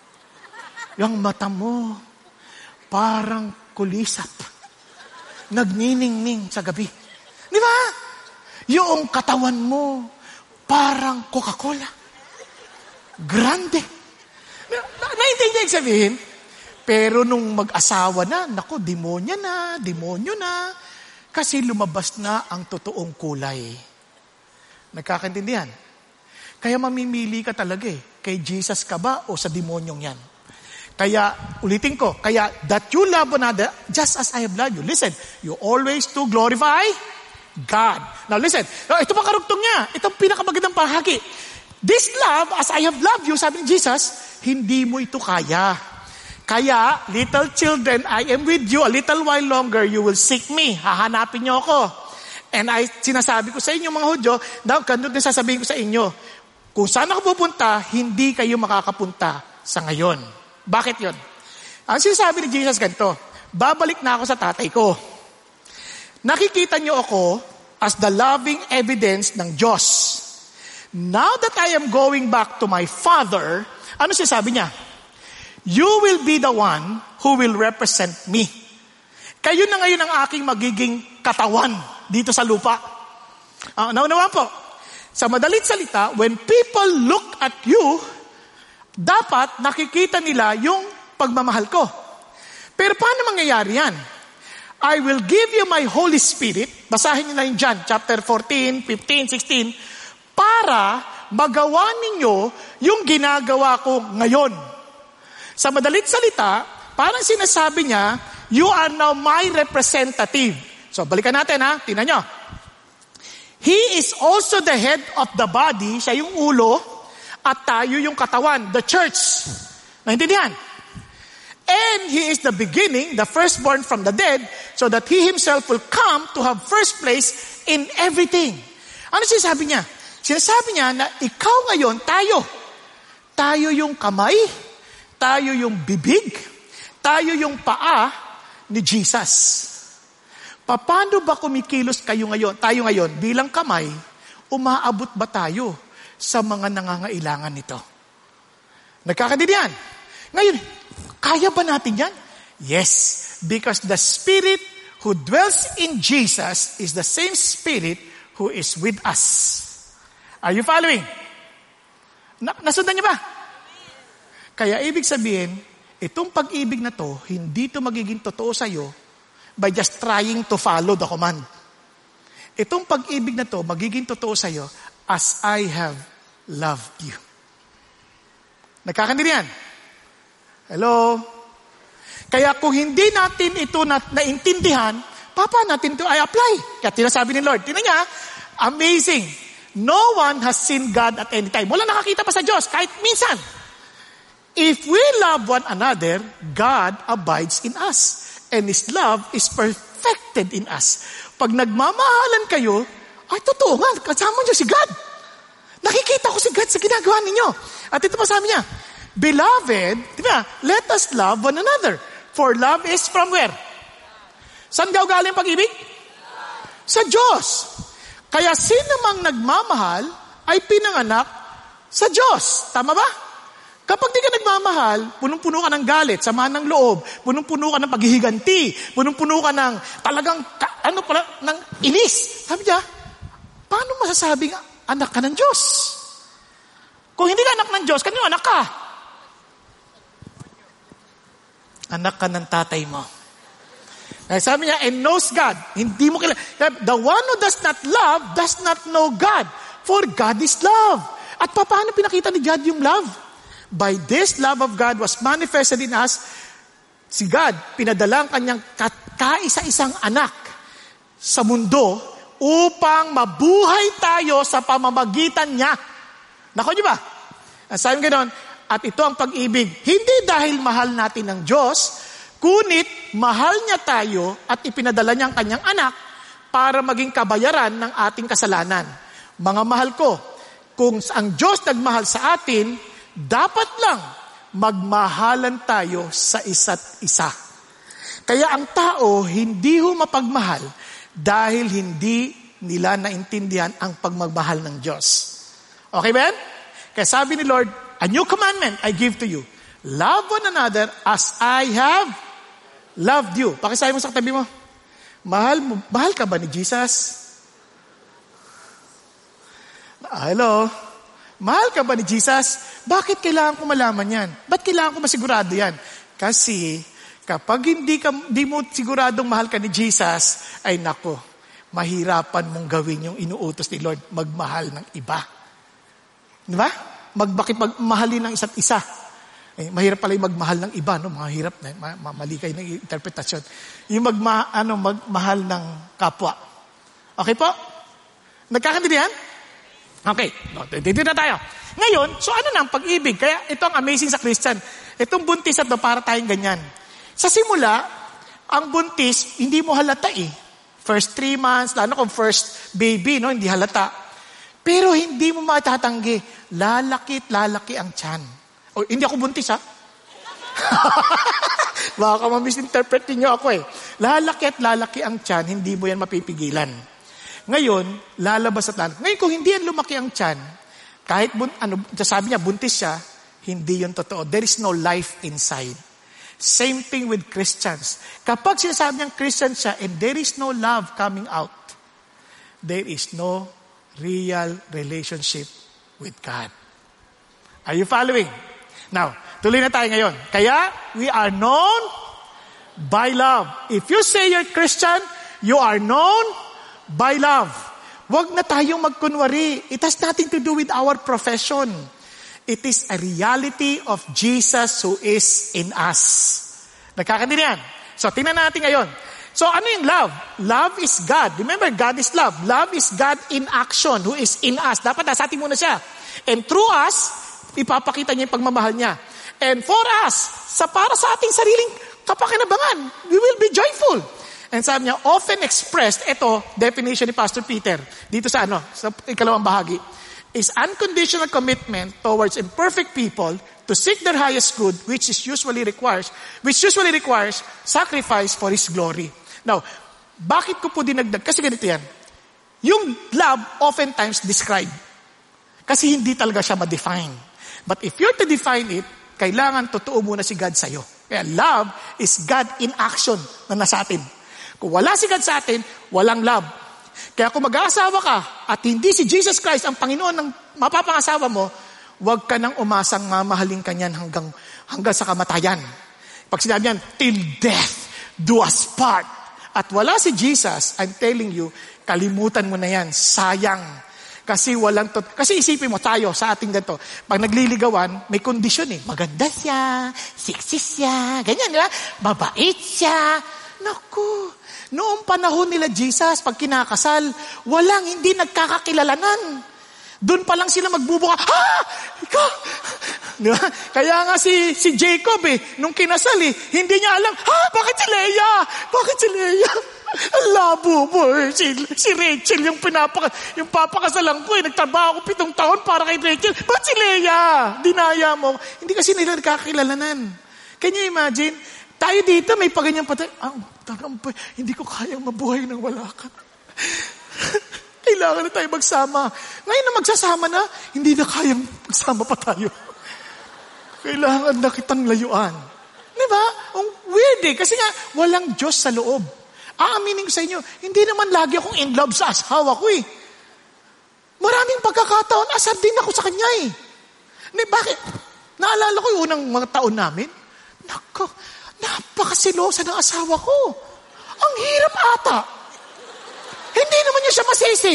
Yung mata mo, parang kulisap. Nagniningning sa gabi. Di ba? Yung katawan mo, parang Coca-Cola. Grande. Naintindihan sabihin, pero nung mag-asawa na, naku, demonya na, demonyo na, kasi lumabas na ang totoong kulay. Nagkakaintindihan? Kaya mamimili ka talaga eh, kay Jesus ka ba o sa demonyong yan? Kaya, ulitin ko, kaya that you love another just as I have loved you. Listen, you always to glorify God. Now listen, ito pa karugtong niya. Ito ang pinakamagandang pahagi. This love, as I have loved you, sabi ni Jesus, hindi mo ito kaya. Kaya, little children, I am with you. A little while longer, you will seek me. Hahanapin niyo ako. And I, sinasabi ko sa inyo, mga Hudyo, daw, ganun din sasabihin ko sa inyo, kung saan ako pupunta, hindi kayo makakapunta sa ngayon. Bakit yun? Ang sinasabi ni Jesus ganito, babalik na ako sa tatay ko. Nakikita niyo ako as the loving evidence ng Diyos. Now that I am going back to my Father, ano sinasabi niya? You will be the one who will represent me. Kayo na ngayon ang aking magiging katawan dito sa lupa. Uh, naunawa po. Sa madalit salita, when people look at you, dapat nakikita nila yung pagmamahal ko. Pero paano mangyayari yan? I will give you my Holy Spirit, basahin niyo na yung John, chapter fourteen, fifteen, sixteen, para magawa ninyo yung ginagawa ko ngayon. Sa madalit salita, parang sinasabi niya, you are now my representative. So, balikan natin ha, tingnan nyo. He is also the head of the body, siya yung ulo, at tayo yung katawan, the church. Naintindihan? And He is the beginning, the firstborn from the dead, so that He Himself will come to have first place in everything. Ano sinasabi niya? Sinasabi niya na ikaw ngayon, tayo. Tayo yung kamay, tayo yung bibig, tayo yung paa ni Jesus. Paano ba kumikilos kayo ngayon, tayo ngayon, bilang kamay, umaabot ba tayo sa mga nangangailangan nito? Nagkakaintindihan? Ngayon, kaya ba natin yan? Yes, because the Spirit who dwells in Jesus is the same Spirit who is with us. Are you following? Na, nasundan niyo ba? Kaya ibig sabihin, itong pag-ibig na to, hindi to magiging totoo sa'yo by just trying to follow the command. Itong pag-ibig na to, magiging totoo sa'yo as I have loved you. Nagkakaintindihan? Hello? Kaya kung hindi natin ito na, naintindihan, papa natin ito ay apply. Kaya tinasabi ni Lord, tingnan niya, amazing. No one has seen God at any time. Wala nakakita pa sa Diyos, kahit minsan. If we love one another, God abides in us. And His love is perfected in us. Pag nagmamahalan kayo, ay totoo nga, kasama niyo si God. Nakikita ko si God sa ginagawa ninyo. At ito pa sabi niya, Beloved, di ba, let us love one another. For love is from where? Saan daw galing pag-ibig? Sa Diyos. Kaya sino mang nagmamahal ay pinanganak sa Diyos. Tama ba? Kapag di ka nagmamahal, punong-puno ka ng galit, samahan ng loob, punong-puno ka ng paghihiganti, punong-puno ka ng talagang, ano pala, ng inis. Sabi niya, paano masasabing anak ka ng Diyos? Kung hindi ka anak ng Diyos, kanino anak ka? Anak ka ng tatay mo. Kaya sabi niya, and knows God. Hindi mo kilala. The one who does not love does not know God. For God is love. At paano pinakita ni God yung love? By this love of God was manifested in us. Si God, pinadala ang kanyang kaisa-isang anak sa mundo upang mabuhay tayo sa pamamagitan niya. Nako, di ba? Sabi ganoon, at ito ang pag-ibig. Hindi dahil mahal natin ng Diyos, kunit mahal niya tayo at ipinadala niya ang kanyang anak para maging kabayaran ng ating kasalanan. Mga mahal ko, kung ang Diyos nagmahal sa atin, dapat lang magmahalan tayo sa isa't isa. Kaya ang tao hindi ho mapagmahal dahil hindi nila naintindihan ang pagmamahal ng Diyos. Okay ba? Kaya sabi ni Lord, a new commandment I give to you. Love one another as I have loved you. Pakisabi mo sa katabi mo. Mahal mo, mahal ka ba ni Jesus? Hello? Mahal ka ba ni Jesus? Bakit kailangan ko malaman yan? Ba't kailangan ko masigurado yan? Kasi kapag hindi, ka, hindi mo siguradong mahal ka ni Jesus, ay nako, mahirapan mong gawin yung inuutos ni Lord, magmahal ng iba. Di ba? Magbakipagmahalin ng isa't isa. Eh, mahirap pala yung magmahal ng iba, no? Mahirap na, ma- mali kayo ng interpretasyon. Yung magma, ano, magmahal ng kapwa. Okay po? Nagkakandidihan? Okay, dito na tayo. Ngayon, so ano na ang pag-ibig? Kaya ito ang amazing sa Christian. Itong buntis at ito, para tayong ganyan. Sa simula, ang buntis, hindi mo halata eh. First three months, lalo kung first baby, no, hindi halata. Pero hindi mo matatanggi. Lalaki at lalaki ang tiyan. O, hindi ako buntis, ha? Baka ma-misinterpret niyo ako eh. Lalaki at lalaki ang tiyan, hindi mo yan mapipigilan. Ngayon, lalabas at lalabas. Ngayon, kung hindi yan lumaki ang tiyan, kahit, bun, ano, sabi niya, buntis siya, hindi yun totoo. There is no life inside. Same thing with Christians. Kapag sinasabi niyang Christian siya and there is no love coming out, there is no real relationship with God. Are you following? Now, tuloy na tayo ngayon. Kaya, we are known by love. If you say you're Christian, you are known by love. Huwag na tayong magkunwari. It has nothing to do with our profession. It is a reality of Jesus who is in us. Nagkakandinihan? So, tingnan natin ngayon. So, ano yung love? Love is God. Remember, God is love. Love is God in action, who is in us. Dapat nasa atin muna siya. And through us, ipapakita niya yung pagmamahal niya. And for us, sa para sa ating sariling kapakinabangan, we will be joyful. And sabi niya, often expressed, ito, definition ni Pastor Peter, dito sa ano, sa ikalawang bahagi, is unconditional commitment towards imperfect people to seek their highest good, which is usually requires, which usually requires sacrifice for His glory. Now, bakit ko po dinagdag? Kasi ganito yan. Yung love, oftentimes described. Kasi hindi talaga siya ma-define. But if you're to define it, kailangan totoo muna si God sa'yo. Kaya love is God in action na nasa atin. Kung wala si God sa atin, walang love. Kaya kung mag-aasawa ka at hindi si Jesus Christ ang Panginoon ng mapapangasawa mo, huwag ka nang umasang mamahalin ka niyan hanggang, hanggang sa kamatayan. Pag sinabi niyan, till death do us part. At wala si Jesus, I'm telling you, kalimutan mo na yan. Sayang. Kasi walang tot- Kasi isipin mo tayo sa ating ganito. Pag nagliligawan, may kondisyon eh. Maganda siya, sexy siya, ganyan, di ba? Mabait siya. Naku, noong panahon nila Jesus, pag kinakasal, walang hindi nagkakakilalanan. Doon pa lang sila magbubuka, ha! Ikaw! Di ba? Kaya nga si, si Jacob eh, nung kinasal eh, hindi niya alam, ha! Bakit si Leah? Bakit si Leah? Ang labo mo eh. Si, si Rachel yung pinapaka, yung papakasalan ko eh. Nagtrabaho ko pitong taon para kay Rachel. Bakit si Leah? Dinaya mo. Hindi kasi nila nagkakilalanan. Can you imagine? Tayo dito, may paganyang patay. Ang tagampay, hindi ko kayang mabuhay nang wala ka. Kailangan na tayo magsama. Ngayon na magsasama na, hindi na kayang magsama pa tayo. Kailangan na kitang layuan. Di ba? Ang weird eh. Kasi nga, walang Diyos sa loob. Aaminin ko sa inyo, hindi naman lagi akong in love sa asawa ko eh. Maraming pagkakataon, asar din ako sa kanya eh. Di, bakit? Naalala ko yung unang mga taon namin. Nako, napakasilosa ng asawa ko. Ang hirap ata. Hindi naman niya siya masisi.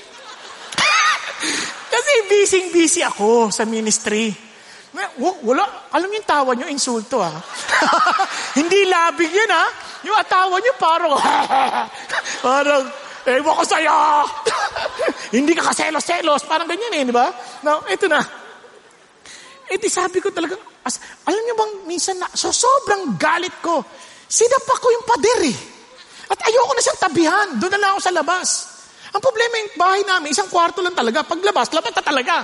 Kasi busy-busy ako sa ministry. Wala, alam niyo yung tawa niyo, insulto ha. Hindi labig yan ha. Yung atawa niyo parang, parang, ewan ko sa'yo. Hindi ka kaselos-selos. Parang ganyan eh, di ba? Now, ito na. Eh di sabi ko talaga, as, alam niyo bang minsan na, so sobrang galit ko, sinapa ko yung pader eh. At ayoko na siyang tabihan. Doon na lang ako sa labas. Ang problema yung bahay namin, isang kwarto lang talaga. Paglabas, labas na talaga.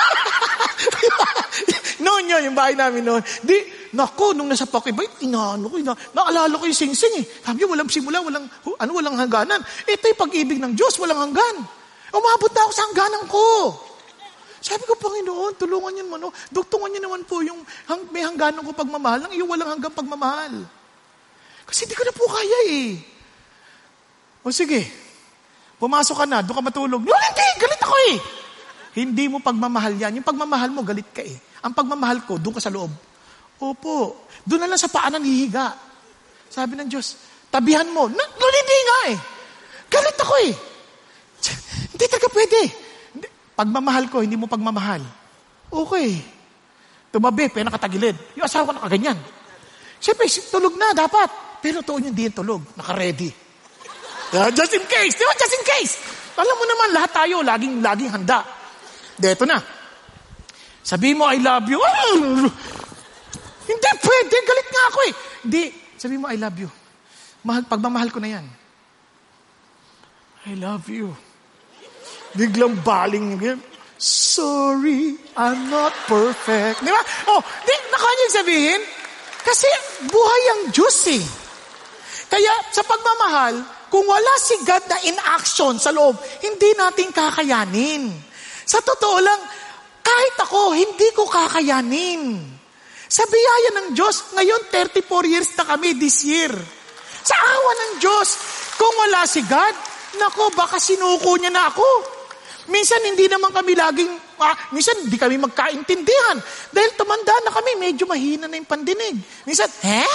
Noon yun, yung bahay namin noon. Di, naku, nung nasa pakibay, inaano ko, ina, naalala ko yung sing-sing eh. Sabi niya, walang simula, walang, ano, walang hangganan. Ito yung pag-ibig ng Diyos, walang hanggan. Umabot na ako sa hangganan ko. Sabi ko, Panginoon, tulungan niyo naman, no? Dugtungan niyo naman po yung hang, may hangganan ko pagmamahal, ng iyo walang hanggang pagmamahal. Kasi hindi ko na po kaya eh. O sige, pumasok ka na, doon ka matulog. No, hindi, galit ako eh. Hindi mo pagmamahal yan. Yung pagmamahal mo, galit ka eh. Ang pagmamahal ko, doon ka sa loob. Opo, doon na lang sa paanan hihiga. Sabi ng Diyos, tabihan mo. No, no hindi nga eh. Galit ako eh. Hindi talaga pwede. Pagmamahal ko, hindi mo pagmamahal. Okay. Tumabi, pero nakatagilid. Yung asawa ko nakaganyan. Siyempre, tulog na, dapat. Pero tuon yung di yung tulog. Naka-ready. Uh, just in case. Di ba? Just in case. Alam mo naman, lahat tayo, laging, laging handa. Deto na. Sabi mo, I love you. Oh, hindi pwede. Galit nga ako eh. Hindi. Sabi mo, I love you. Mahal, pagmamahal ko na yan. I love you. Biglang baling yun. Sorry, I'm not perfect. Di ba? Oh, di, nakanyang sabihin, kasi buhay ang Diyos eh. Kaya sa pagmamahal, kung wala si God na in action sa loob, hindi natin kakayanin. Sa totoo lang, kahit ako, hindi ko kakayanin. Sa biyaya ng Diyos, ngayon thirty-four years na kami this year. Sa awa ng Diyos, kung wala si God, nako, baka sinuko niya na ako. Minsan hindi naman kami laging, ah, minsan hindi kami magkaintindihan. Dahil tumanda na kami, medyo mahina na yung pandinig. Minsan, eh?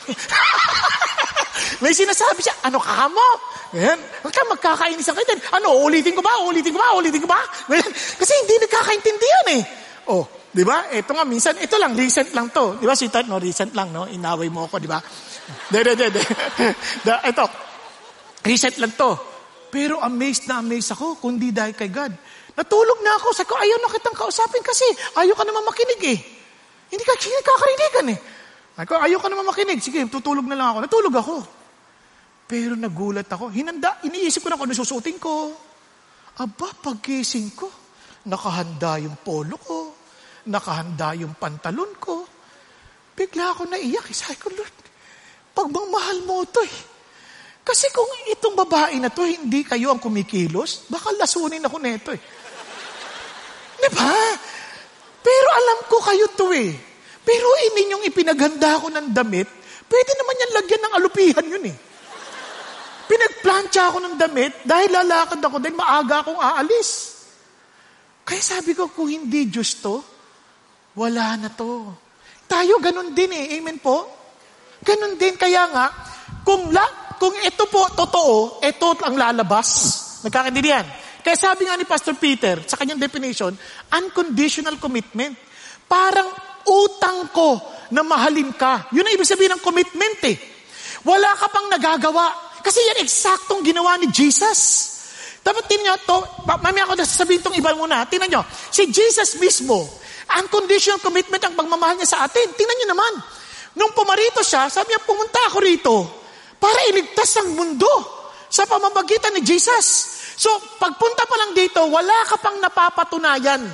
May sinasabi siya, ano ka mo? Ayan, huwag ka magkakainisan kayo din. Ano, ulitin ko ba? Ulitin ko ba? Ulitin ko ba? Ayan, kasi hindi nagkakaintindihan eh. Oh, di ba? Ito nga, minsan, ito lang, recent lang to. Di ba, sweetheart? No, recent lang, no? Inaway mo ako, di ba? De, de, de, de. Ito, recent lang to. Pero amazed na amazed ako, kundi dahil kay God. Natulog na ako. Sabi ko, ayaw na kitang kausapin kasi ayaw ka naman makinig eh. Hindi ka kakarinigan eh. Sabi ko, ayaw ka naman makinig. Sige, tutulog na lang ako. Natulog ako. Pero nagulat ako. Hinanda, iniisip ko na kung ano susutin ko. Aba, pagkising ko, nakahanda yung polo ko, nakahanda yung pantalon ko. Bigla ako naiyak. Sabi ko, Lord, pagmamahal mo ito eh. Kasi kung itong babae na to, hindi kayo ang kumikilos, baka lasunin ako neto eh. Di ba? Pero alam ko kayo to eh. Pero ininyong ipinaghanda ko ng damit, pwede naman yan lagyan ng alupihan yun eh. Pinagplantsa ako ng damit dahil lalakad ako dahil maaga akong aalis. Kaya sabi ko, kung hindi Diyos to, wala na to. Tayo ganun din eh. Amen po? Ganun din. Kaya nga, kung la, Kung ito po totoo, ito ang lalabas. Nagkakaintindihan. Kaya sabi nga ni Pastor Peter, sa kanyang definition, unconditional commitment. Parang utang ko na mahalin ka. Yun ang ibig sabihin ng commitment eh. Wala ka pang nagagawa. Kasi yan eksaktong ginawa ni Jesus. Dapat tingnan nyo to, mamaya ako nasasabihin itong iba muna. Tingnan nyo, si Jesus mismo, unconditional commitment ang pagmamahal niya sa atin. Tingnan nyo naman. Nung pumarito siya, sabi niya, pumunta ako rito para iligtas ang mundo sa pamamagitan ni Jesus. So, pagpunta pa lang dito, wala ka pang napapatunayan.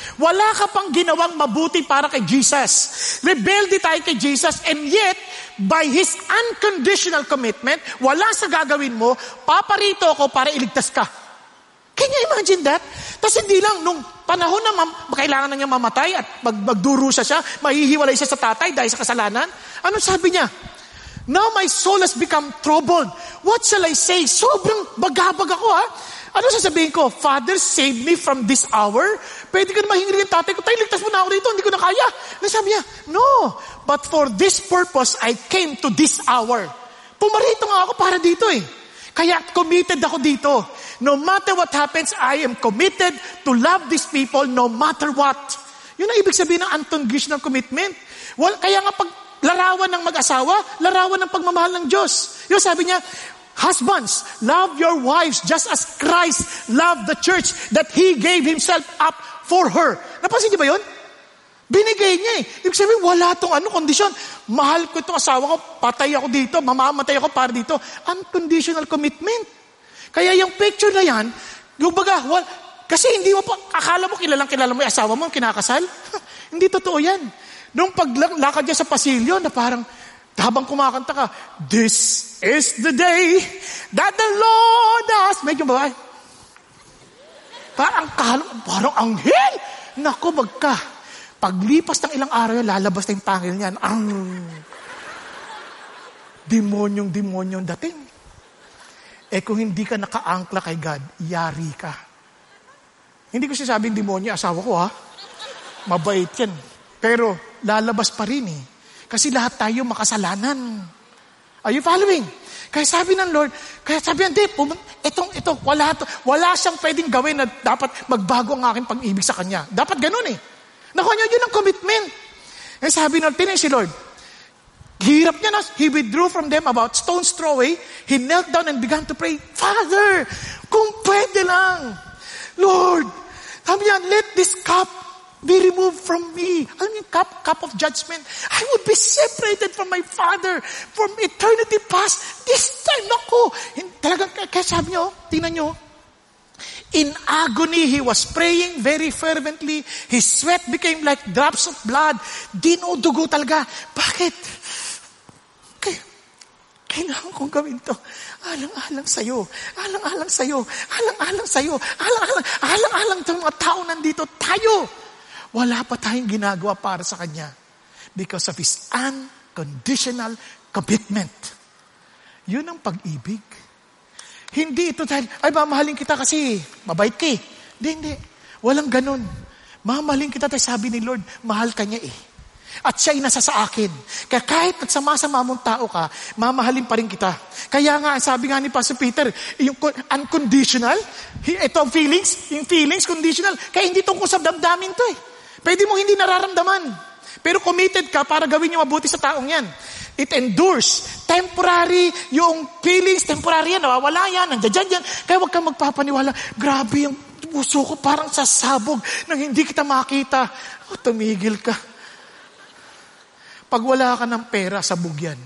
Wala ka pang ginawang mabuti para kay Jesus. Rebelde tayo kay Jesus, and yet, by His unconditional commitment, wala sa gagawin mo, paparito ako para iligtas ka. Can you imagine that? Tapos hindi lang, nung panahon na mam- kailangan na niya mamatay at mag- magdurusa siya, mahihiwalay siya sa tatay dahil sa kasalanan, ano sabi niya? Now my soul has become troubled. What shall I say? Sobrang bagabag ako, ha? Ano sasabihin ko? Father, save me from this hour? Pwede ka na mahingi ng tatay ko, tayo, ligtas mo na ako dito, hindi ko na kaya. Ano sabi niya? No, but for this purpose, I came to this hour. Pumarito nga ako para dito eh. Kaya committed ako dito. No matter what happens, I am committed to love these people no matter what. Yun ang ibig sabihin ng unconditional commitment. Well, kaya nga pag larawan ng mag-asawa, larawan ng pagmamahal ng Diyos. Yung sabi niya, husbands, love your wives just as Christ loved the church that He gave Himself up for her. Napansin niyo ba yun? Binigay niya eh. Ibig sabihin, wala tong ano, kondisyon. Mahal ko itong asawa ko, patay ako dito, mamamatay ako para dito. Unconditional commitment. Kaya yung picture na yan, yung baga, well, kasi hindi mo pa, akala mo kilalang kilala mo yung asawa mo, kinakasal. Hindi totoo yan. Nung paglakad niya sa pasilyo, na parang, habang kumakanta ka, this is the day that the Lord has, medyo ba? Parang, parang anghel. Naku, magka. Paglipas ng ilang araw, lalabas na yung pangil niyan. Ang demonyong demonyong dating. Eh kung hindi ka naka-angkla kay God, yari ka. Hindi ko sinasabing demonyo, asawa ko ha. Mabait yan. Pero lalabas pa rin eh. Kasi lahat tayo makasalanan. Are you following? Kaya sabi ng Lord, kaya sabi ng Dip, itong, ito, wala, to, wala siyang pwedeng gawin na dapat magbago ang aking pag-ibig sa Kanya. Dapat ganun eh. Nakuha niya yun ang commitment. Eh sabi ng tinan si Lord, hirap niya na, He withdrew from them about stone's throw away. He knelt down and began to pray, Father, kung pwede lang, Lord, sabi niya, let this cup be removed from me. Alam niyo, cup, cup of judgment. I would be separated from my Father from eternity past. This time, naku, talagang, kaya sabi niyo, tingnan niyo, in agony, he was praying very fervently. His sweat became like drops of blood. Dinudugo talaga. Bakit? Kaya, kailangan kong gawin to. Alang-alang sa'yo. Alang-alang sa'yo. Alang-alang sa'yo. Alang-alang. Alang-alang sa mga tao nandito. Tayo. Wala pa tayong ginagawa para sa Kanya. Because of His unconditional commitment. Yun ang pag-ibig. Hindi ito dahil, ay mamahalin kita kasi mabait ka eh. Hindi, hindi. Walang ganun. Mamahalin kita dahil sabi ni Lord, mahal ka niya eh. At siya'y nasa sa akin. Kaya kahit nagsama-sama mong tao ka, mamahalin pa rin kita. Kaya nga, sabi nga ni Pastor Peter, yung unconditional, ito ang feelings, yung feelings conditional. Kaya hindi tungkol sa damdamin to eh. Pwede mo hindi nararamdaman. Pero committed ka para gawin yung mabuti sa taong yan. It endures. Temporary, yung feelings, temporary yan, nawawala yan, nandiyan yan. Kaya huwag kang magpapaniwala, grabe yung puso ko, parang sasabog nang hindi kita makita. Oh, tumigil ka. Pag wala ka ng pera, sabog yan.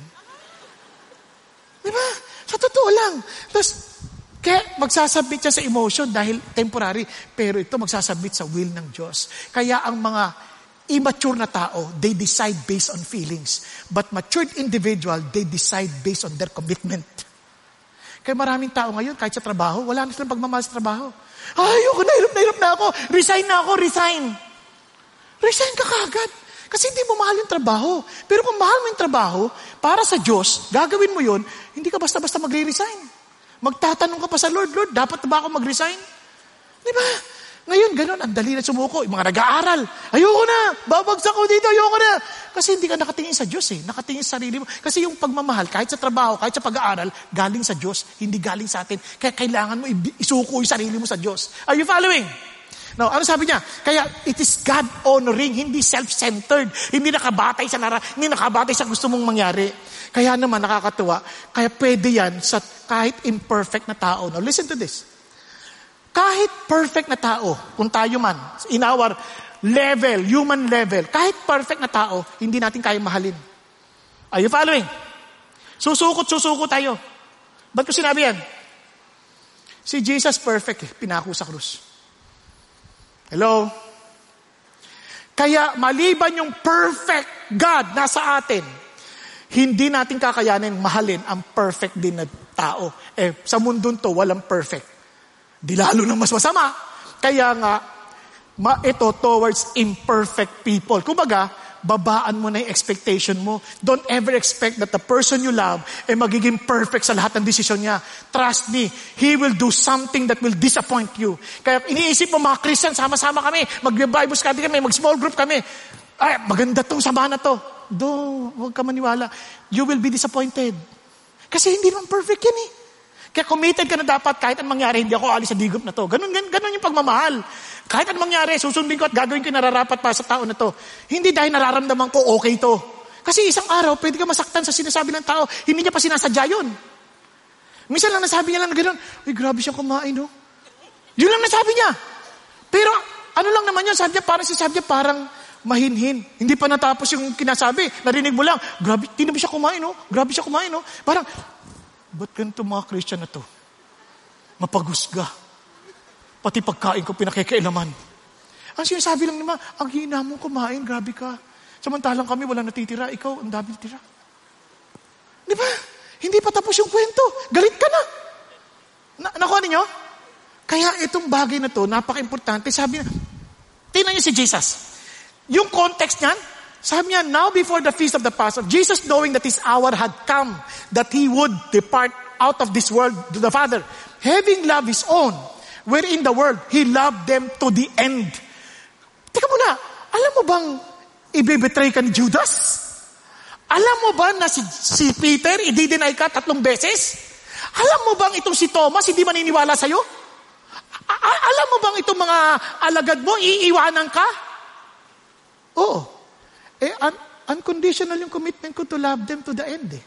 Diba? Sa totoo lang. Tapos, kaya magsasubmit siya sa emotion dahil temporary, pero ito magsasubmit sa will ng Diyos. Kaya ang mga immature na tao, they decide based on feelings. But matured individual, they decide based on their commitment. Kaya maraming tao ngayon, kahit sa trabaho, wala na silang pagmamahal sa trabaho. Ayoko, nahirap na hirap na ako. Resign na ako, resign. Resign ka kagad. Kasi hindi mo mahal yung trabaho. Pero kung mahal mo yung trabaho, para sa Diyos, gagawin mo yun, hindi ka basta-basta magre-resign. Magtatanong ka pa sa Lord, Lord, dapat ba ako mag-resign? Di ba? Ngayon, ganun, ang dali na sumuko. Yung mga nag-aaral, ayoko na, babagsak ko dito, ayoko na. Kasi hindi ka nakatingin sa Diyos eh, nakatingin sa sarili mo. Kasi yung pagmamahal, kahit sa trabaho, kahit sa pag-aaral, galing sa Diyos, hindi galing sa atin. Kaya kailangan mo isuko yung sarili mo sa Diyos. Are you following? Now, ano sabi niya? Kaya it is God-honoring, hindi self-centered, hindi nakabatay sa lara, hindi nakabatay sa gusto mong mangyari. Kaya naman, nakakatuwa, kaya pwede yan sa kahit imperfect na tao. Now, listen to this. Kahit perfect na tao, kung tayo man, in our level, human level, kahit perfect na tao, hindi natin kaya mahalin. Are you following? Susukot, susukot tayo. Ba't ko sinabi yan? Si Jesus perfect eh, pinako sa krus. Hello? Kaya maliban yung perfect God nasa atin, hindi natin kakayanin mahalin ang perfect din na tao. Eh, sa mundo to, walang perfect. Di lalo nang mas masama. Kaya nga, ma ito towards imperfect people. Kumbaga, babaan mo na yung expectation mo. Don't ever expect that the person you love ay magiging perfect sa lahat ng desisyon niya. Trust me, He will do something that will disappoint you. Kaya iniisip mo, mga Christian, sama-sama kami, mag-Bible study kami, mag-small group kami. Ay, maganda tong sama na to. Do, huwag ka maniwala. You will be disappointed. Kasi hindi naman perfect yan eh. Kaya committed ka na dapat kahit anong mangyari, hindi ako alis sa digop na to. Ganun, ganun, ganun yung pagmamahal. Kahit anong mangyari, susundin ko at gagawin ko yung nararapat para sa tao na to. Hindi dahil nararamdaman ko okay to. Kasi isang araw, pwede ka masaktan sa sinasabi ng tao, hindi niya pa sinasadya yun. Minsan lang nasabi niya lang na gano'n, uy, grabe siyang kumain, no? Yun lang nasabi niya. Pero ano lang naman yun, sabi niya, parang sinasabi niya, parang mahinhin. Hindi pa natapos yung kinasabi. Narinig mo lang, grabe, hindi na ba siya kumain, no? Grabe siya kumain, no? Parang, ba't ganito mga Christian na to? Mapagusga. Pati pagkain ko pinakikailaman. Ang sinasabi lang naman, ang hina mong kumain, grabe ka. Samantalang kami wala natitira, ikaw ang dami natitira. Di ba? Hindi pa tapos yung kwento. Galit ka na. na nakuha ninyo? Kaya itong bagay na to, napaka-importante. Sabi na, tingnan niyo si Jesus. Yung context niyan, sabi niya, now before the feast of the Passover, Jesus knowing that His hour had come, that He would depart out of this world to the Father, having loved His own, where in the world, He loved them to the end. Teka muna, alam mo bang ibibetray ka ni Judas? Alam mo ba na si, si Peter, i-deny ka tatlong beses? Alam mo bang itong si Thomas, hindi maniniwala sa'yo? A- alam mo bang itong mga alagad mo, iiwanan ka? Oo. Eh, un- unconditional yung commitment ko to love them to the end eh.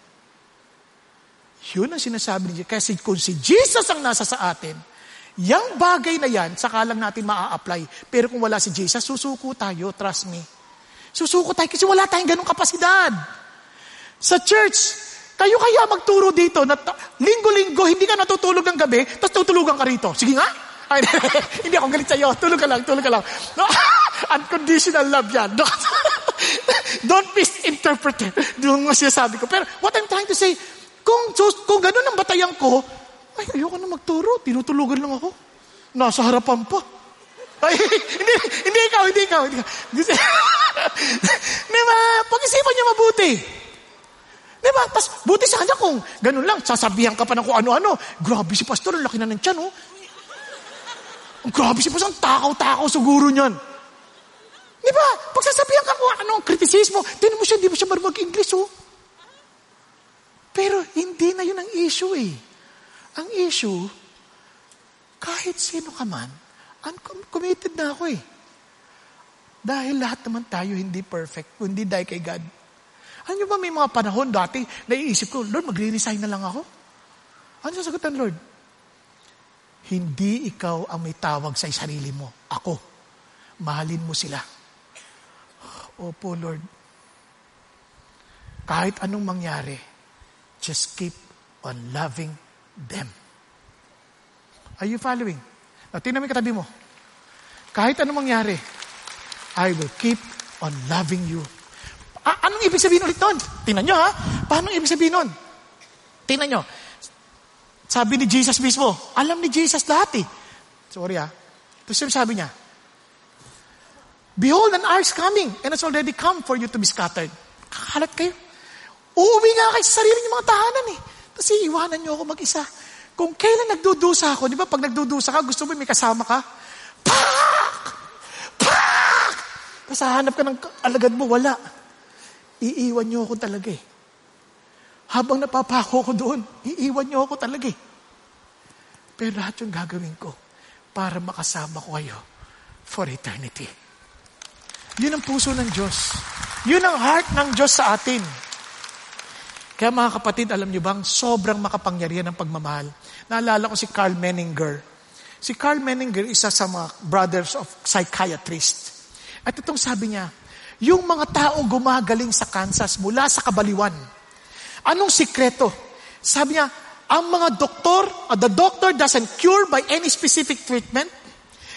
Yun ang sinasabi niya. Kasi kung si Jesus ang nasa sa atin, yung bagay na yan, saka lang natin maa-apply. Pero kung wala si Jesus, susuko tayo, trust me. Susuko tayo kasi wala tayong ganong kapasidad. Sa church, kayo kaya magturo dito na linggo-linggo, hindi ka natutulog ng gabi, tapos tutulugan ka rito. Sige nga. Ay, hindi ako galit sa'yo. Tulog ka lang, tulog ka lang. No? Unconditional love yan. Don't misinterpret it. Doon nga sinasabi ko. Pero what I'm trying to say, kung, kung gano'n ang batayan ko, ay, ayoko na magturo. Tinutulugan lang ako. Nasa harapan pa. Ay, hindi, hindi ikaw, hindi ikaw. Hindi ikaw. Diba? Pag-isipan niya mabuti. Diba? Tapos, buti sa kanya kung gano'n lang, sasabihan ka pa ng kung ano-ano. Grabe si pastor, ang laki na ng tiyan, oh. Grabe si pastor, ang takaw-takaw siguro niyan. Diba? Pagsasabihan ka kung ano ang kritisismo, tinan mo siya, hindi mo siya marunong mag-English, oh. Pero hindi na yun ang issue, eh. Ang issue, kahit sino ka man, uncommitted na ako, eh. Dahil lahat naman tayo hindi perfect, kundi dahil kay God. Alam niyo ba, may mga panahon dati, naiisip ko, Lord, magre-resign na lang ako. Ano sasagutan, Lord? Hindi ikaw ang may tawag sa sarili mo. Ako. Mahalin mo sila. Opo, Lord. Kahit anong mangyari, just keep on loving them. Are you following? Now, tingnan mo yung katabi mo. Kahit anong mangyari, I will keep on loving you. A- anong ibig sabihin ulit nun? Tingnan nyo ha. Paano ibig sabihin nun? Tingnan nyo. Sabi ni Jesus mismo, alam ni Jesus lahat eh. Sorry ha. Tapos sabi niya, behold, an hour is coming and it's already come for you to be scattered. Kakalat kayo. Uuwi nga kayo sa sarili ng mga tahanan eh. Tapos iiwanan niyo ako mag-isa. Kung kailan nagdudusa ako, di ba pag nagdudusa ka, gusto mo may kasama ka? Pak! Pak! Tapos hahanap ka ng alagad mo, wala. Iiwan niyo ako talaga eh. Habang napapako ko doon, iiwan niyo ako talaga eh. Pero lahat yung gagawin ko para makasama ko kayo for eternity. Yun ang puso ng Diyos. Yun ang heart ng Diyos sa atin. Kaya mga kapatid, alam niyo bang sobrang makapangyarihan ng pagmamahal. Naalala ko si Carl Menninger. Si Carl Menninger, isa sa mga brothers of psychiatrist. At itong sabi niya, yung mga tao gumagaling sa Kansas mula sa kabaliwan. Anong sikreto? Sabi niya, ang mga doktor, uh, the doctor doesn't cure by any specific treatment.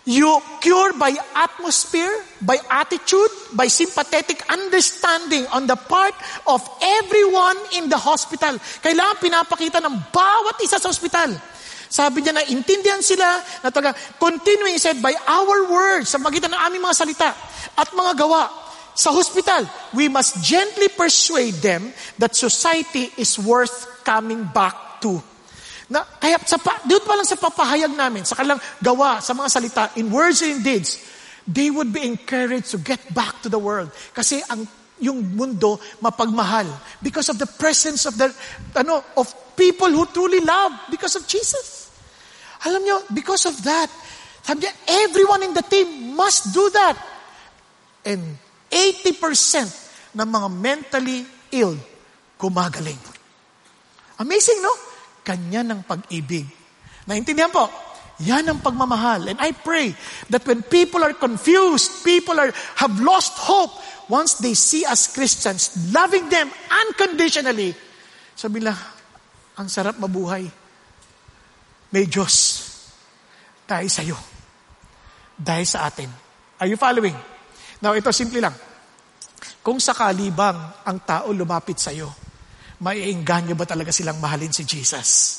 You cure by atmosphere, by attitude, by sympathetic understanding on the part of everyone in the hospital. Kailangan pinapakita ng bawat isa sa hospital. Sabi niya na intindihan sila, na talaga, continuing said, by our words, sa magitan ng aming mga salita at mga gawa, sa hospital, we must gently persuade them that society is worth coming back to. Na, kaya sa, doon pa lang sa papahayag namin, sa kanilang gawa, sa mga salita, in words and in deeds, they would be encouraged to get back to the world. Kasi ang yung mundo mapagmahal because of the presence of the ano of people who truly love because of Jesus. Alam niyo, because of that, sabi niya, everyone in the team must do that. And eighty percent ng mga mentally ill gumagaling. Amazing, no? Kanya ng pag-ibig. Naintindihan po? Yan ang pagmamahal. And I pray that when people are confused, people are have lost hope, once they see us Christians loving them unconditionally, sabi nila, ang sarap mabuhay. May Diyos dahil sa iyo. Dahil sa atin. Are you following? Now, ito simple lang. Kung sakali bang ang tao lumapit sa iyo, maiengganyo ba talaga silang mahalin si Jesus?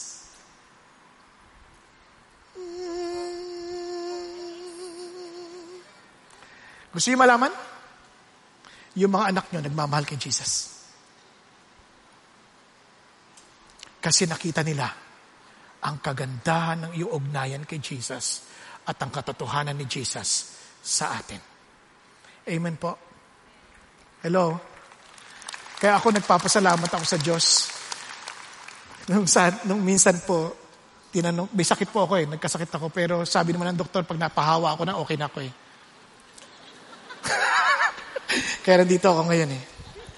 Gusto niyo malaman? Yung mga anak niyo nagmamahal kay Jesus. Kasi nakita nila ang kagandahan ng iyong ugnayan kay Jesus at ang katotohanan ni Jesus sa atin. Amen po. Hello? Kaya ako nagpapasalamat ako sa Diyos. Nung, sa, nung minsan po, tinanong, may sakit po ako eh, nagkasakit ako, pero sabi naman ng doktor, pag napahawa ako na, okay na ako eh. Kaya nandito ako ngayon eh.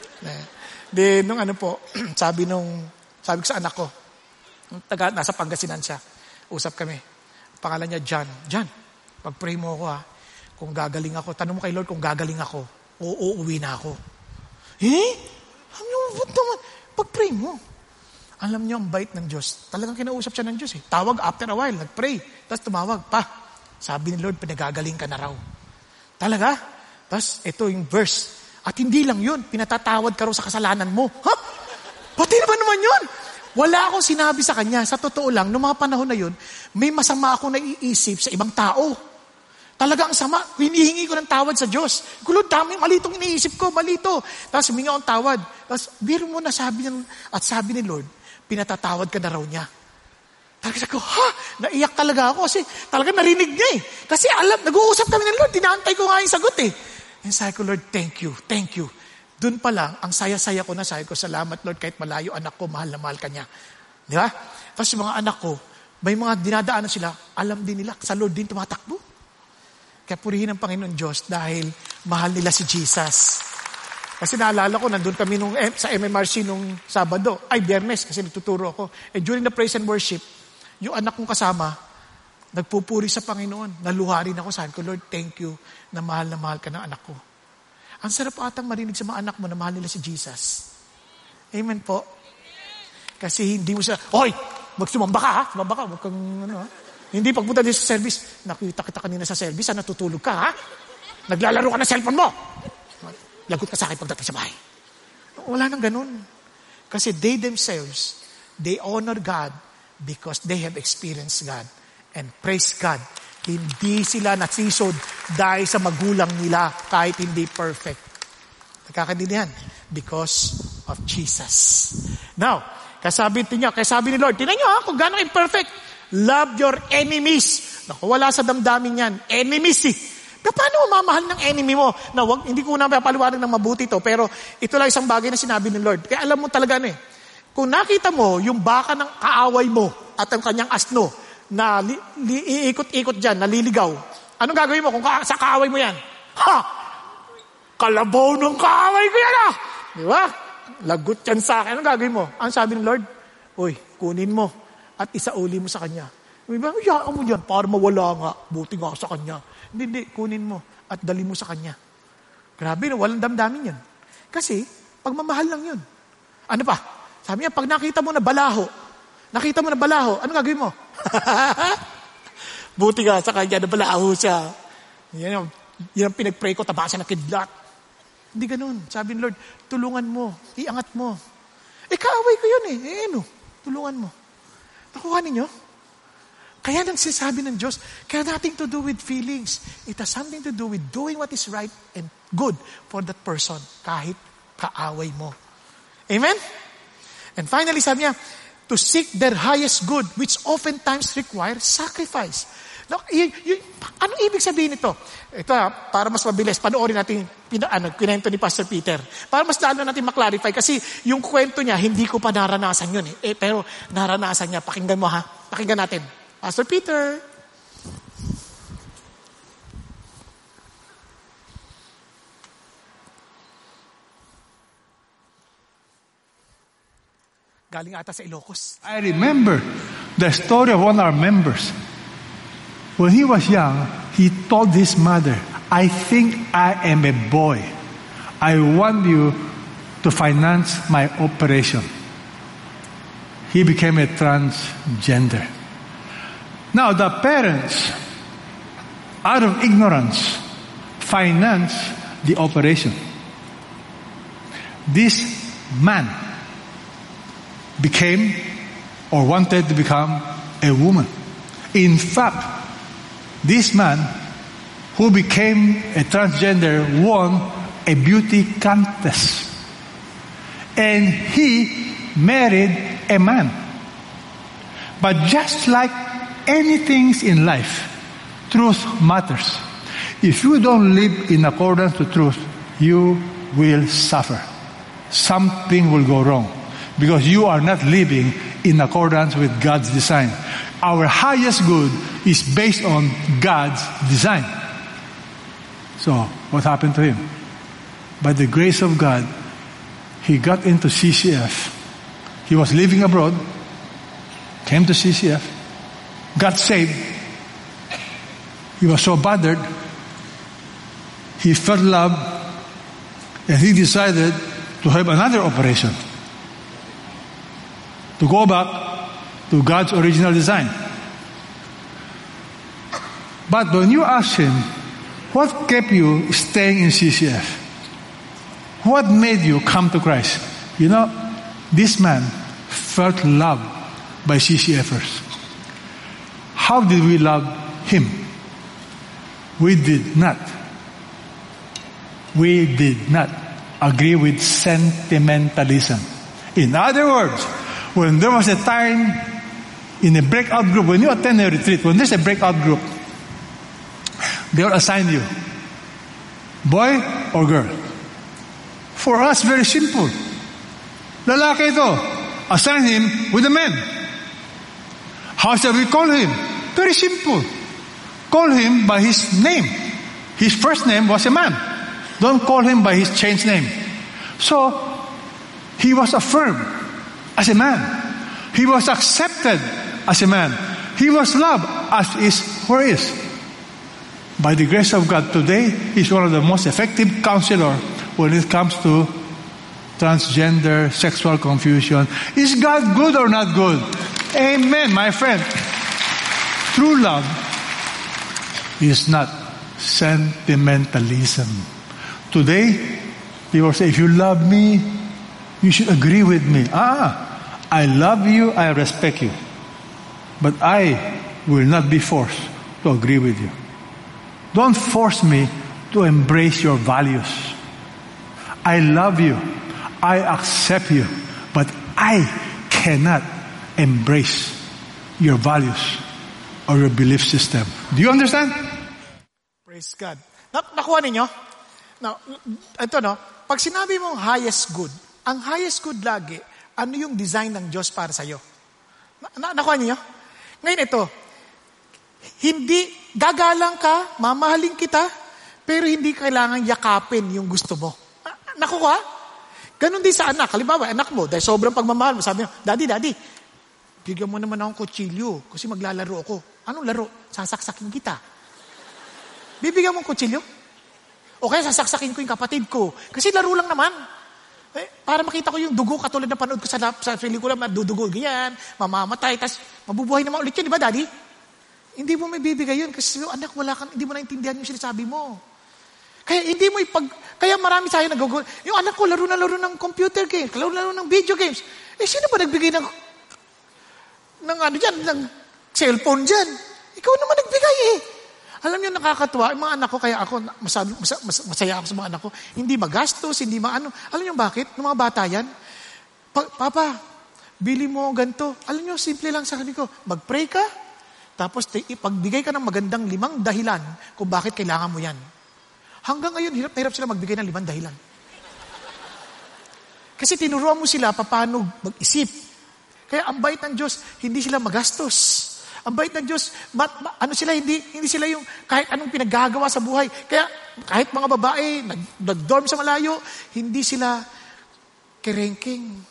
Di, nung ano po, sabi nung, sabi ko sa anak ko, taga, nasa Pangasinan siya, usap kami. Pangalan niya John. John, pag-pray mo ako ha, kung gagaling ako, tanong mo kay Lord kung gagaling ako, o uuwi na ako. Eh? Ba't naman? Pag-pray mo. Alam niyo, ang bait ng Diyos. Talagang kinausap siya ng Diyos eh. Tawag after a while, nag-pray. Tapos tumawag, pa. Sabi ni Lord, pinagagaling ka na raw. Talaga? Tapos ito yung verse. At hindi lang yun, pinatatawad ka raw sa kasalanan mo. Ha? Pati naman naman yun. Wala akong sinabi sa kanya. Sa totoo lang, noong mga panahon na yun, may masama akong naiisip sa ibang tao. Talaga ang sama. Hinihingi ko ng tawad sa Diyos. Kulod, dami, malitong iniisip ko, malito. Tapos humingi akong tawad. Tapos, biro mo na sabi niya, at sabi ni Lord, pinatatawad ka na raw niya. Talaga sabi ko, ha? Naiyak talaga ako kasi talaga narinig niya eh. Kasi alam, nag-uusap kami ng Lord, tinaantay ko nga yung sagot eh. And sabi ko, Lord, thank you, thank you. Doon pa lang, ang saya-saya ko na, sabi ko, salamat Lord, kahit malayo anak ko, mahal na mahal ka niya. Di ba? Tapos yung mga anak ko, may mga dinadaanan sila, alam din nila, sa Lord din tumatakbo. Kaya purihin ang Panginoon Diyos dahil mahal nila si Jesus. Kasi naalala ko, nandun kami nung, sa M M R C nung Sabado, ay Biyernes, kasi nagtuturo ako. And during the praise and worship, yung anak kong kasama, nagpupuri sa Panginoon. Naluha rin ako, sabi ko, Lord, thank you na mahal na mahal ka ng anak ko. Ang sarap atang marinig sa mga anak mo na mahal nila si Jesus. Amen po. Kasi hindi mo siya, hoy, magsumamba ka ha, sumamba ka, wag kang ano ha. Hindi pagpunta din sa service, nakita kita kanina sa service, ha, natutulog ka ha? Naglalaro ka ng cellphone mo. Lagot ka sa akin pagdating sa bahay. Wala nang ganun. Kasi they themselves, they honor God because they have experienced God. And praise God, hindi sila nasisod dahil sa magulang nila kahit hindi perfect. Nakakaintindihan? Because of Jesus. Now, kasabi niya, kasabi ni Lord, tingnan niyo ha, kung gano'ng imperfect. Love your enemies. Naku, wala sa damdamin yan. Enemies eh. Paano mo mamahal ng enemy mo? Na wag, hindi ko na papaliwanag ng mabuti to, pero ito lang isang bagay na sinabi ng Lord. Kaya alam mo talaga ano eh. Kung nakita mo yung baka ng kaaway mo at ang kanyang asno na li, li, iikot-ikot dyan, naliligaw, anong gagawin mo kung ka, sa kaaway mo yan? Ha! Kalabaw ng kaaway ko yan ah! Di ba? Lagot yan sa akin. Anong gagawin mo? Ang sabi ng Lord, uy, kunin mo at isauli mo sa kanya. Di ba? Hayaan mo yan para mawala nga. Buti nga sa kanya. Hindi, hindi. Kunin mo at dali mo sa kanya. Grabe, no? Walang damdamin yan. Kasi, pagmamahal lang yun. Ano pa? Sabi niya, pag nakita mo na balaho, nakita mo na balaho, ano gagawin mo? Buti nga sa kanya, nabalaaho siya. Yan ang, yan ang pinag-pray ko, tabasan ng kidlat. Hindi ganun. Sabi ni Lord, tulungan mo, iangat mo. Eh, kaaway ko yun eh. Eh, ano? Tulungan mo. Nakuha ninyo? Kaya nang sinasabi ng Diyos, kaya nothing to do with feelings. It has something to do with doing what is right and good for that person, kahit kaaway mo. Amen? And finally, sabi niya, to seek their highest good, which oftentimes requires sacrifice. Now, y- y- anong ibig sabihin nito? Ito ha, para mas mabilis, panoorin natin pina, ano, kinento ni Pastor Peter. Para mas lalo natin maklarify, kasi yung kwento niya, hindi ko pa naranasan yun eh. eh pero naranasan niya, pakinggan mo ha, pakinggan natin. Pastor Peter. Galing ata sa Ilocos. I remember the story of one of our members. When he was young, he told his mother, I think I am a boy. I want you to finance my operation. He became a transgender. Now the parents, out of ignorance, financed the operation. This man became or wanted to become a woman. In fact, this man who became a transgender won a beauty contest. And he married a man. But just like anything in life, truth matters. If you don't live in accordance to truth, you will suffer. Something will go wrong. Because you are not living in accordance with God's design. Our highest good is based on God's design. So, what happened to him? By the grace of God, he got into C C F. He was living abroad, came to C C F, got saved. He was so bothered, he felt love, and he decided to have another operation. To go back to God's original design. But when you ask him, what kept you staying in C C F? What made you come to Christ? You know, this man felt loved by CCFers. How did we love him? We did not. We did not agree with sentimentalism. In other words, when there was a time in a breakout group, when you attend a retreat, when there's a breakout group, they will assign you, boy or girl. For us, very simple. Lalaki ito, assign him with a man. How shall we call him? Very simple. Call him by his name. His first name was a man. Don't call him by his changed name. So, he was affirmed as a man. He was accepted as a man. He was loved as is where he is. By the grace of God, today, he's one of the most effective counselors when it comes to transgender, sexual confusion. Is God good or not good? Amen, my friend. True love is not sentimentalism. Today, people say, if you love me, you should agree with me. Ah, I love you, I respect you. But I will not be forced to agree with you. Don't force me to embrace your values. I love you. I accept you. But I cannot embrace your values or your belief system. Do you understand? Praise God. Na- nakuha ninyo? Now, ito no, pag sinabi mong highest good, ang highest good lagi, ano yung design ng Diyos para sa'yo? Na- na- nakuha ninyo? Ngayon ito, hindi, gagalang ka, mamahalin kita, pero hindi kailangan yakapin yung gusto mo. Na- nakuha? Ganon din sa anak. Halimbawa, anak mo, dahil sobrang pagmamahal mo, sabi mo, Daddy, Daddy, bigyan mo naman akong kutsilyo kasi maglalaro ako. Anong laro? Sasaksakin kita. Bibigyan mo ng kutsilyo? O kaya sasaksakin ko yung kapatid ko. Kasi laro lang naman. Eh, para makita ko yung dugo katulad na panood ko sa, sa pelikula, madudugo, ganyan, mamamatay, tas mabubuhay naman ulit yun, di ba, Daddy? hindi mo may bibigay yun kasi yung anak, wala kang, hindi mo naintindihan yung sinasabi mo. Kaya hindi mo ipag, kaya marami tayo nag-google, yung anak ko laro na laro ng computer games, laro na laro ng video games. Eh, sino ba nagbigay ng, ng ano dyan, ng cellphone dyan? Ikaw naman nagbigay eh. Alam niyo, nakakatuwa, yung mga anak ko, kaya ako, masaya, masaya, masaya ako sa mga anak ko, hindi magastos, hindi maano. Alam niyo bakit? Nung mga bata yan, Papa, bili mo ganito. Alam niyo, simple lang sa sabi ko, mag-pray ka, tapos ipagbigay ka ng magandang limang dahilan kung bakit kailangan mo yan. Hanggang ngayon, hirap na hirap sila magbigay ng limang dahilan. Kasi tinuruan mo sila paano mag-isip. Kaya ang bait ng Diyos, hindi sila magastos. Ang bait ng Diyos, mat, ma, ano sila, hindi, hindi sila yung kahit anong pinaggagawa sa buhay. Kaya kahit mga babae, nag, nag-dorm sa malayo, hindi sila kerengking.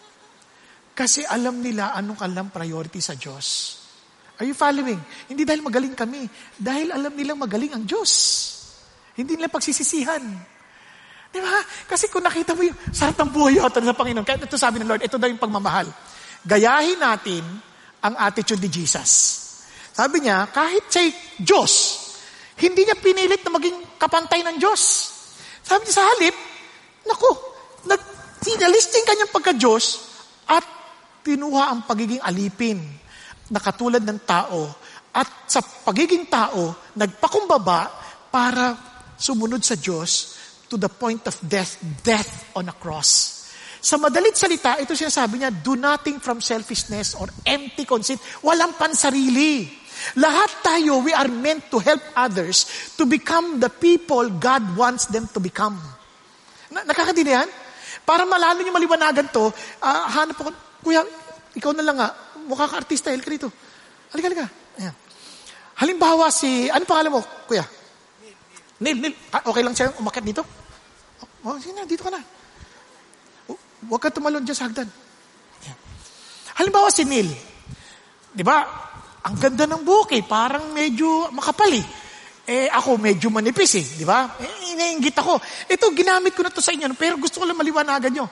Kasi alam nila anong kanilang priority sa Diyos. Are you following? Hindi dahil magaling kami, dahil alam nilang magaling ang Diyos. Hindi nila pagsisisihan. Di ba? Kasi kung nakita mo yung sarap ng buhay yata sa Panginoon, kaya ito sabi ng Lord, ito daw yung pagmamahal. Gayahin natin ang attitude ni Jesus. Sabi niya, kahit siya'y Diyos, hindi niya pinilit na maging kapantay ng Diyos. Sabi niya sa halip, naku, nag-listing kanyang pagka-Diyos at tinuha ang pagiging alipin na katulad ng tao at sa pagiging tao, nagpakumbaba para sumunod sa Diyos to the point of death, death on a cross. Sa madalit salita, ito sinasabi niya, do nothing from selfishness or empty conceit. Walang pansarili. Lahat tayo, we are meant to help others to become the people God wants them to become. Na, nakakadini yan? Para malalo niyo maliwanagan to, uh, hanap ako, kuya, ikaw na lang nga, mukha ka artista, help ka rito. Halika, halika. Ayan. Halimbawa si, ano pangalan mo, kuya? Neil, Neil, ah, okay lang siya umakyat dito? Oh, sige na, dito ka na. Huwag ka tumalon dyan sa hagdan. Ayan. Halimbawa si Neil. Di ba? Ang ganda ng buhok eh. Parang medyo makapal eh. Eh, ako medyo manipis eh. Di ba? Eh, inainggit ako. Ito, ginamit ko na to sa inyo. Pero gusto ko lang maliwanagan nyo.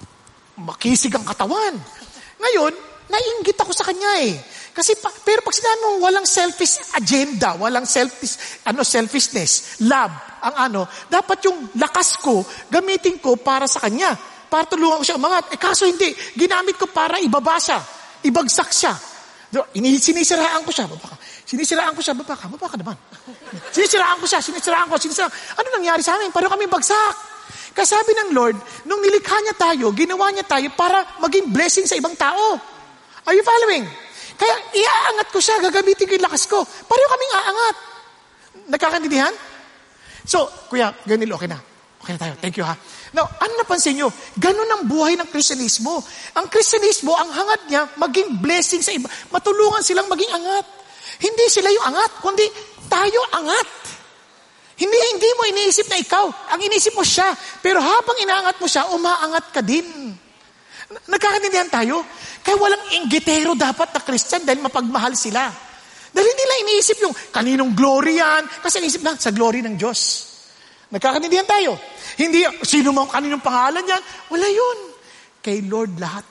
Makisig ang katawan. Ngayon, naiinggit ako sa kanya eh. Kasi, pa, pero pag sinabi mo, walang selfish agenda, walang selfish, ano, selfishness, love, ang ano, dapat yung lakas ko, gamitin ko para sa kanya. Para tulungan ko siya umangat. Eh kaso hindi. Ginamit ko para ibaba siya. Ibagsak siya. Sinisiraan ko siya. Baba ka. Sinisiraan ko siya. Baba ka. Baba ka naman. Sinisiraan ko siya. Sinisiraan ko. Sinisiraan. Ano nangyari sa amin? Paano kami bagsak? Kaya sabi ng Lord, nung nilikha niya tayo, ginawa niya tayo para maging blessing sa ibang tao. Are you following? Kaya iaangat ko siya. Gagamitin ko yung lakas ko. Pareho kaming aangat. Nagkakaintindihan? So, kuya, ganil, okay na. Okay na tayo. Thank you ha. Now, ano napansin nyo? Ganun ang buhay ng Kristyanismo. Ang Kristyanismo, ang hangat niya, maging blessing sa iba. Matulungan silang maging angat. Hindi sila yung angat, kundi tayo angat. Hindi, hindi mo iniisip na ikaw. Ang iniisip mo siya. Pero habang inaangat mo siya, umaangat ka din. Nagkakaintindihan tayo? Kaya walang inggitero dapat na Christian dahil mapagmahal sila. Dahil hindi lang iniisip yung kaninong glory yan. Kasi iniisip na sa glory ng Diyos. Nagkakaintindihan tayo. Hindi, sino mo kaninong pangalan yan? Wala yun. Kay Lord lahat.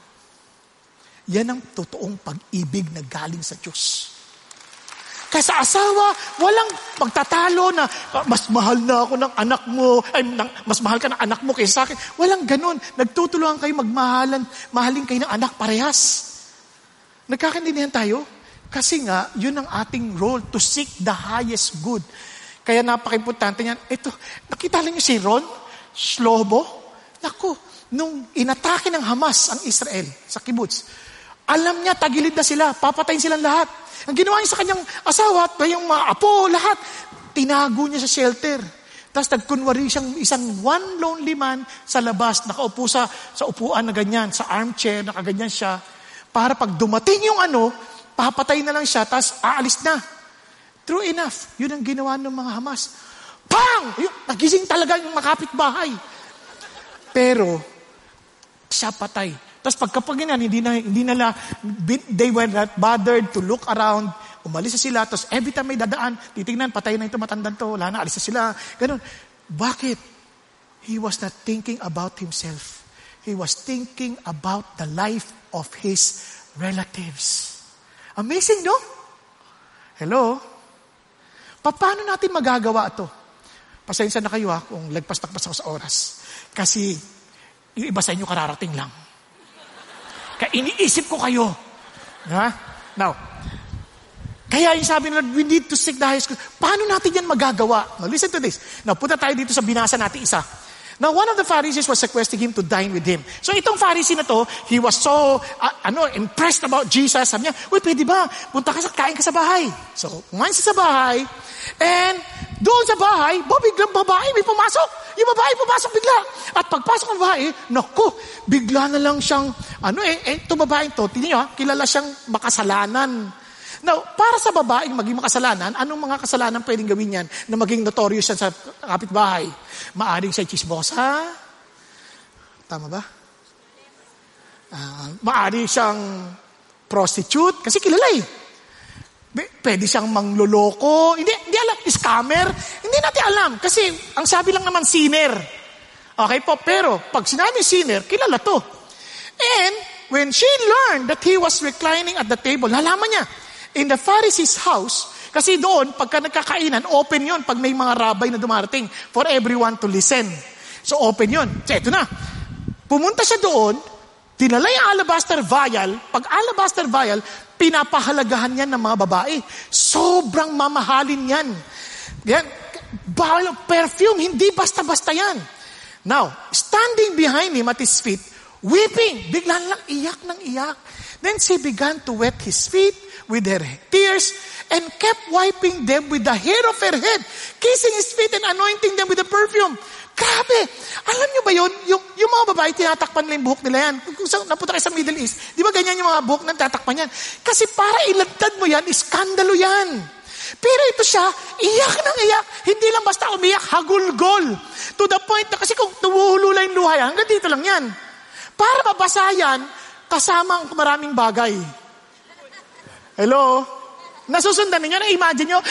Yan ang totoong pag-ibig na galing sa Diyos. Kaya sa asawa, walang pagtatalo na mas mahal na ako ng anak mo, ay, mas mahal ka ng anak mo kaysa sa akin. Walang ganun. Nagtutulungan kayo magmahalan, mahalin kayo ng anak parehas. Nagkakaintindihan tayo? Kasi nga, yun ang ating role, to seek the highest good. Kaya napaka-importante niyan. Ito, nakita lang niyo si Ron Shlomo? Naku, nung inatake ng Hamas ang Israel sa kibbutz, alam niya, tagilid na sila, papatayin silang lahat. Ang ginawa niya sa kanyang asawa at yung mga apo, lahat, tinago niya sa shelter. Tapos nagkunwari siyang isang one lonely man sa labas, nakaupo sa, sa upuan na ganyan, sa armchair, nakaganyan siya, para pag dumating yung ano, papatayin na lang siya, tapos aalis na. True enough, yun ang ginawa ng mga Hamas. Pang! Yun, nagising talaga yung makapit bahay. Pero, siya patay. Tapos pagkapag ganyan, hindi na, hindi na, they were not bothered to look around, umalis na sila, tapos every time may dadaan, titignan, patay na ito, matandang to, wala na, alis na sila. Ganun. Bakit? He was not thinking about himself. He was thinking about the life of his relatives. Amazing, no? Hello? Pa- Paano natin magagawa ito? Pasensya na kayo ha, kung lagpas-takpas ako sa oras. Kasi, yung iba sa inyo kararating lang. Kaya iniisip ko kayo. Ha? Now, kaya yung sabi nila, we need to seek the highest good. Paano natin yan magagawa? Now, listen to this. Now, punta tayo dito sa binasa natin isa. Now, one of the Pharisees was requesting him to dine with him. So, itong Pharisee na to, he was so, uh, ano, impressed about Jesus. Sabi niya, uy, pwede ba? Punta ka sa, kain ka sa bahay. So, kumain siya sa bahay. And, doon sa bahay, bo, biglang babae, may pumasok. Yung babae pumasok bigla. At pagpasok ng babae, naku, bigla na lang siyang, ano eh, eh itong babae to, tingnan nyo ha, kilala siyang makasalanan. Now, para sa babaeng maging makasalanan, anong mga kasalanan pwedeng gawin yan na maging notorious yan sa kapitbahay? Maaring siya chismosa. Tama ba? Uh, maaring siyang prostitute. Kasi kilala eh. Pwede siyang mangloloko. Hindi, hindi alam. Scammer. Hindi natin alam. Kasi ang sabi lang naman, sinner. Okay po. Pero pag sinabi sinner, kilala to. And when she learned that he was reclining at the table, nalaman niya, in the Pharisee's house, kasi doon, pagka nagkakainan, open yon pag may mga rabay na dumarating for everyone to listen. So, open yon. So, eto na. Pumunta siya doon, tinala yung alabaster vial. Pag alabaster vial, pinapahalagahan yan ng mga babae. Sobrang mamahalin yan. Yan. Vial of perfume, hindi basta-basta yan. Now, standing behind him at his feet, weeping, bigla lang iyak ng iyak. Then she began to wet his feet with her tears and kept wiping them with the hair of her head, kissing his feet and anointing them with the perfume. Grabe! Alam niyo ba yun? Yung, yung mga babae, tinatakpan nila yung buhok nila yan. Kung, kung napunta kayo sa Middle East, di ba ganyan yung mga buhok na tatakpan yan? Kasi para ilantad mo yan, iskandalo yan. Pero ito siya, iyak ng iyak. Hindi lang basta umiyak, hagulgol. To the point na kasi kung tumuhulula yung luha yan, hanggang dito lang yan. Para mabasa yan, kasama ang maraming bagay. Hello? Nasusundan ninyo? Na-imagine nyo?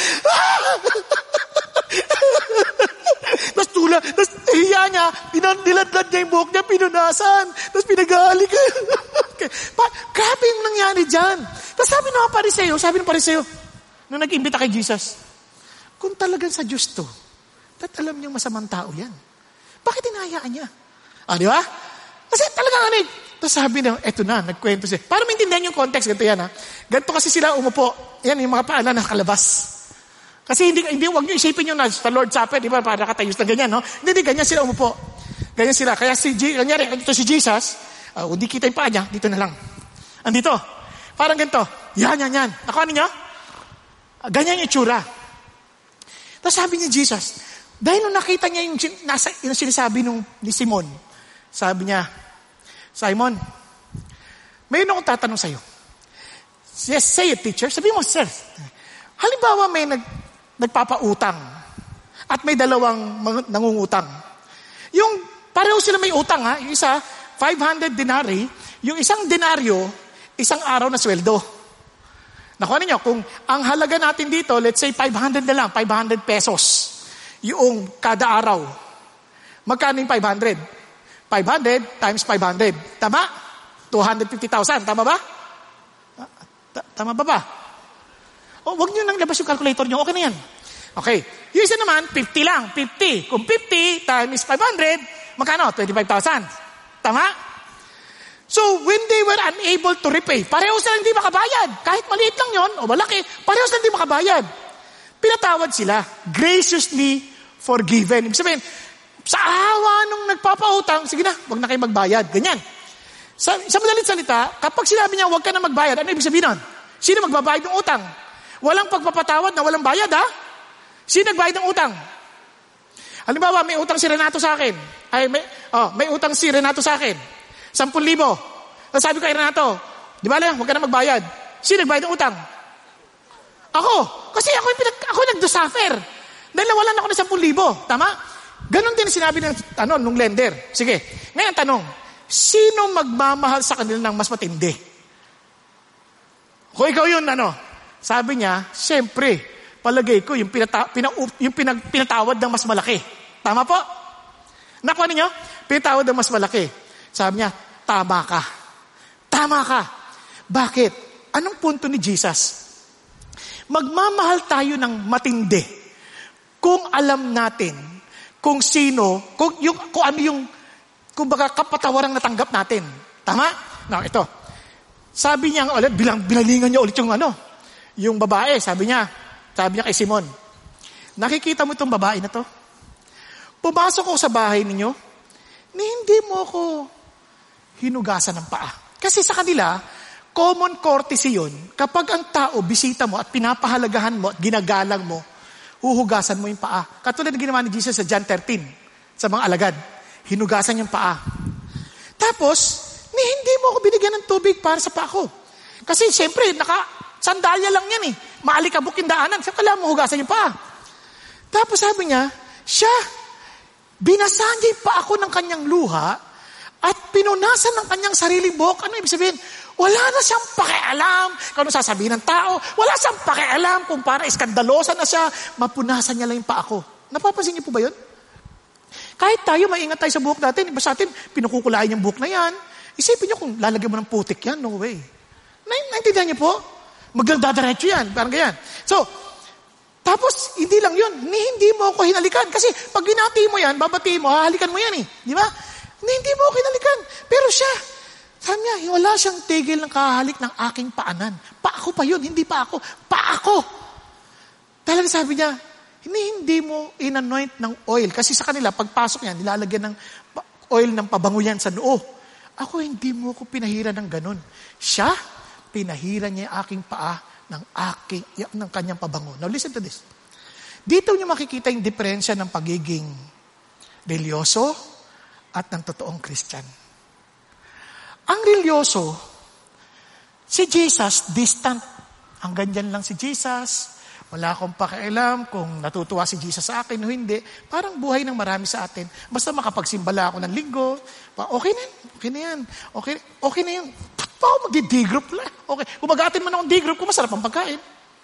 Tapos tula, tapos hiya niya, niladlad niya yung buhok niya, pinunasan, tapos pinag-aali ka. pa- grabe yung nangyari dyan. Tapos sabi ng Pariseo, sabi ng Pariseo, nung nag-imbita kay Jesus, kung talagang sa Diyos to, at alam niyong masamang tao yan, bakit hinahayaan niya? Ah, di ba? Kasi talagang ano eh. Tapos sabi na, eto na, nagkwento siya. Para maintindihan yung context, ganito yan ha. Ganito kasi sila umupo. Yan, yung mga paanan nakalabas. Kasi hindi, hindi, huwag nyo isipin yung na, sa Lord's Supper, di ba, para nakatayos na ganyan, no? Hindi, hindi, ganyan sila umupo. Ganyan sila. Kaya si, kanyari, dito si Jesus, uh, hindi kita yung paa niya, dito na lang. Andito. Parang ganito. Yan, yan, yan. Nakuha ninyo? Uh, ganyan yung itsura. Tapos sabi ni Jesus, dahil nung nakita niya yung, nasa, yung sinasabi nung, ni Simon, sabi niya, Simon, mayroon akong tatanong sa'yo. Yes, say it, teacher. Sabi mo, sir, halimbawa may nag, nagpapautang at may dalawang nangungutang. Yung, pareho sila may utang ha. Yung isa, five hundred denari. Yung isang denaryo, isang araw na sweldo. Nakuha niyo, kung ang halaga natin dito, let's say five hundred na lang, five hundred pesos. Yung kada araw. Magkano yung five hundred? five hundred times five hundred. Tama? two hundred fifty thousand. Tama ba? Tama ba ba? O, wag nyo nang labas yung calculator nyo. Okay na yan. Okay. Yung isa naman, fifty lang. fifty. Kung fifty times five hundred, magkano? twenty-five thousand. Tama? So, when they were unable to repay, pareho sila hindi makabayad. Kahit maliit lang yon o malaki, pareho sila hindi makabayad. Pinatawad sila. Graciously forgiven. Ibig sabihin, sa awa nung nagpapautang, sige na, wag na kayo magbayad. Ganyan. Sa, sa madalit salita, kapag sinabi niya, wag ka na magbayad, ano ibig sabihin nun? Sino magbabayad ng utang? Walang pagpapatawad na walang bayad, ha? Sino nagbayad ng utang? Halimbawa, may utang si Renato sa akin. Ay, may, oh, may utang si Renato sa akin. Sampun libo. Tapos sabi ko kay Renato, di ba lang, wag ka na magbayad. Sino nagbayad ng utang? Ako. Kasi ako, yung pinag, ako nagdosuffer. Dahil nawalan ako ng sampun libo. Tama? Ganon din sinabi ng ano, nung lender. Sige. Ngayon tanong, sino magmamahal sa kanila ng mas matindi? Kung ikaw yun, ano? Sabi niya, siyempre, palagay ko, yung, pinata, pina, yung pinag, pinatawad ng mas malaki. Tama po? Nakuha ninyo? Pinatawad ng mas malaki. Sabi niya, tama ka. Tama ka. Bakit? Anong punto ni Jesus? Magmamahal tayo ng matindi kung alam natin kung sino, kung, yung, kung ano yung, kung baga kapatawarang natanggap natin. Tama? No, ito. Sabi niya ulit, bilang, bilalingan niya ulit yung ano, yung babae, sabi niya, sabi niya kay Simon, nakikita mo itong babae na to? Pumasok ko sa bahay ninyo, ni hindi mo ako hinugasan ng paa. Kasi sa kanila, common courtesy yun, kapag ang tao, bisita mo at pinapahalagahan mo at ginagalang mo, huhugasan mo yung paa. Katulad na ginawa ni Jesus sa John thirteen, sa mga alagad. Hinugasan yung paa. Tapos, ni hindi mo ako binigyan ng tubig para sa paa ko. Kasi siyempre, naka-sandalya lang yan eh. Maalikabok yung daanan. Saan kailangan mo hugasan yung paa? Tapos sabi niya, siya, binasahan niya yung paa ko ng kanyang luha at pinunasan ng kanyang sariling buhok. Ano ibig sabihin? Wala na siyang pakialam kung ano sasabihin ng tao. Wala siyang pakialam kung para iskandalosa na siya. Mapunasan niya lang yung paa ko. Napapansin niyo po ba yun? Kahit tayo, maingat tayo sa buhok natin. Iba sa atin, pinukukulain yung buhok na yan. Isipin niyo kung lalagyan mo ng putik yan. No way. Naintindihan niyo po? Magdadiretso yan. Parang ganyan. So, tapos, hindi lang yun. Ni, hindi mo ako hinalikan. Kasi pag ginati mo yan, babati mo, hahalikan mo yan eh. Di ba? Ni, hindi mo ako hinalikan. Pero siya, sabi niya, wala siyang tigil ng kahalik ng aking paanan. Pa ako pa yun, hindi pa ako. Pa ako. Talaga sabi niya, hindi, hindi mo inanoint ng oil. Kasi sa kanila, pagpasok niya, nilalagyan ng oil ng pabango yan sa noo. Ako, hindi mo ako pinahira ng ganun. Siya, pinahira niya aking paa ng aking, ng kanyang pabango. Now, listen to this. Dito niyo makikita yung diferensya ng pagiging religyoso at ng totoong Christian. Ang religyoso, si Jesus, distant. Hanggang dyan lang si Jesus. Wala akong pakialam kung natutuwa si Jesus sa akin o hindi. Parang buhay ng marami sa atin. Basta makapagsimbala ako ng linggo, okay na yan. Okay na yan. Okay, okay na yan. Ba't pa ako magdi-D-group lang? Okay. Kung mag-atin man akong D-group, kung masarap ang pagkain.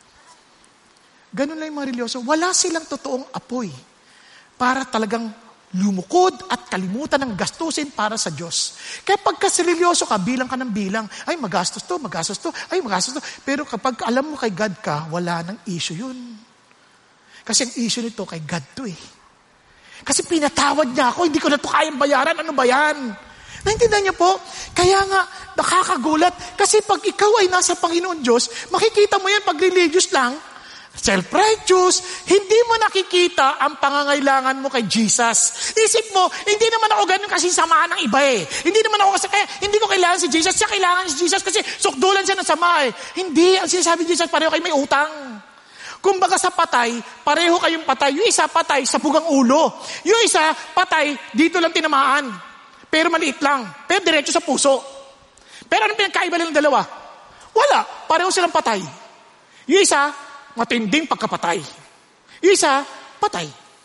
Ganun lang yung mga religyoso. Wala silang totoong apoy para talagang lumukod at kalimutan ng gastusin para sa Diyos. Kaya pagka religyoso ka, bilang ka ng bilang, ay magastos to, magastos to, ay magastos to. Pero kapag alam mo kay God ka, wala nang issue yun. Kasi ang issue nito kay God to eh. Kasi pinatawad niya ako, hindi ko na to kayang bayaran, ano ba yan? Naintindihan niyo po? Kaya nga, nakakagulat. Kasi pag ikaw ay nasa Panginoon Diyos, makikita mo yan pag religious lang, self-righteous, hindi mo nakikita ang pangangailangan mo kay Jesus. Isip mo, hindi naman ako ganun kasi samahan ng iba eh. Hindi naman ako kasi, kaya, hindi ko kailangan si Jesus. Siya kailangan si Jesus kasi sukdulan siya ng sama eh. Hindi, ang sinasabi ni Jesus, pareho kayo may utang. Kumbaga sa patay, pareho kayong patay. Yung isa patay sa bugang ulo. Yung isa patay, dito lang tinamaan. Pero maliit lang. Pero diretso sa puso. Pero anong pinagkaiba ng dalawa? Wala. Pareho silang patay. Yung isa, matinding pagkapatay. Yung isa, patay.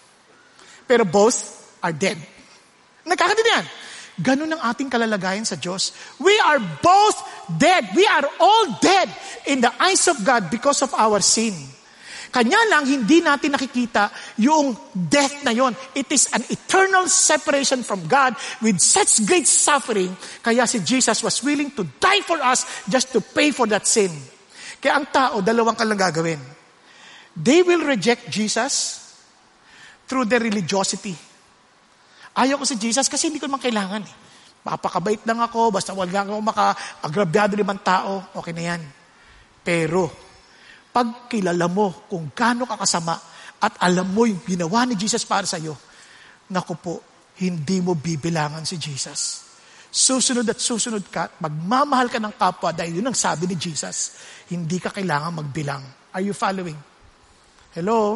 Pero both are dead. Nagkakaintindihan? Ganun ang ating kalalagayan sa Diyos. We are both dead. We are all dead in the eyes of God because of our sin. Kanya lang, hindi natin nakikita yung death na yon. It is an eternal separation from God with such great suffering. Kaya si Jesus was willing to die for us just to pay for that sin. Kaya ang tao, dalawang ka lang gagawin. They will reject Jesus through their religiosity. Ayaw ko si Jesus kasi hindi ko naman kailangan. Eh. Papakabait lang ako, basta wala lang ako maka-agrabyado limang tao, okay na yan. Pero, pag kilala mo kung gaano kakasama at alam mo yung ginawa ni Jesus para sa iyo, naku po, hindi mo bibilangan si Jesus. Susunod at susunod ka, magmamahal ka ng kapwa dahil yun ang sabi ni Jesus. Hindi ka kailangan magbilang. Are you following? Hello?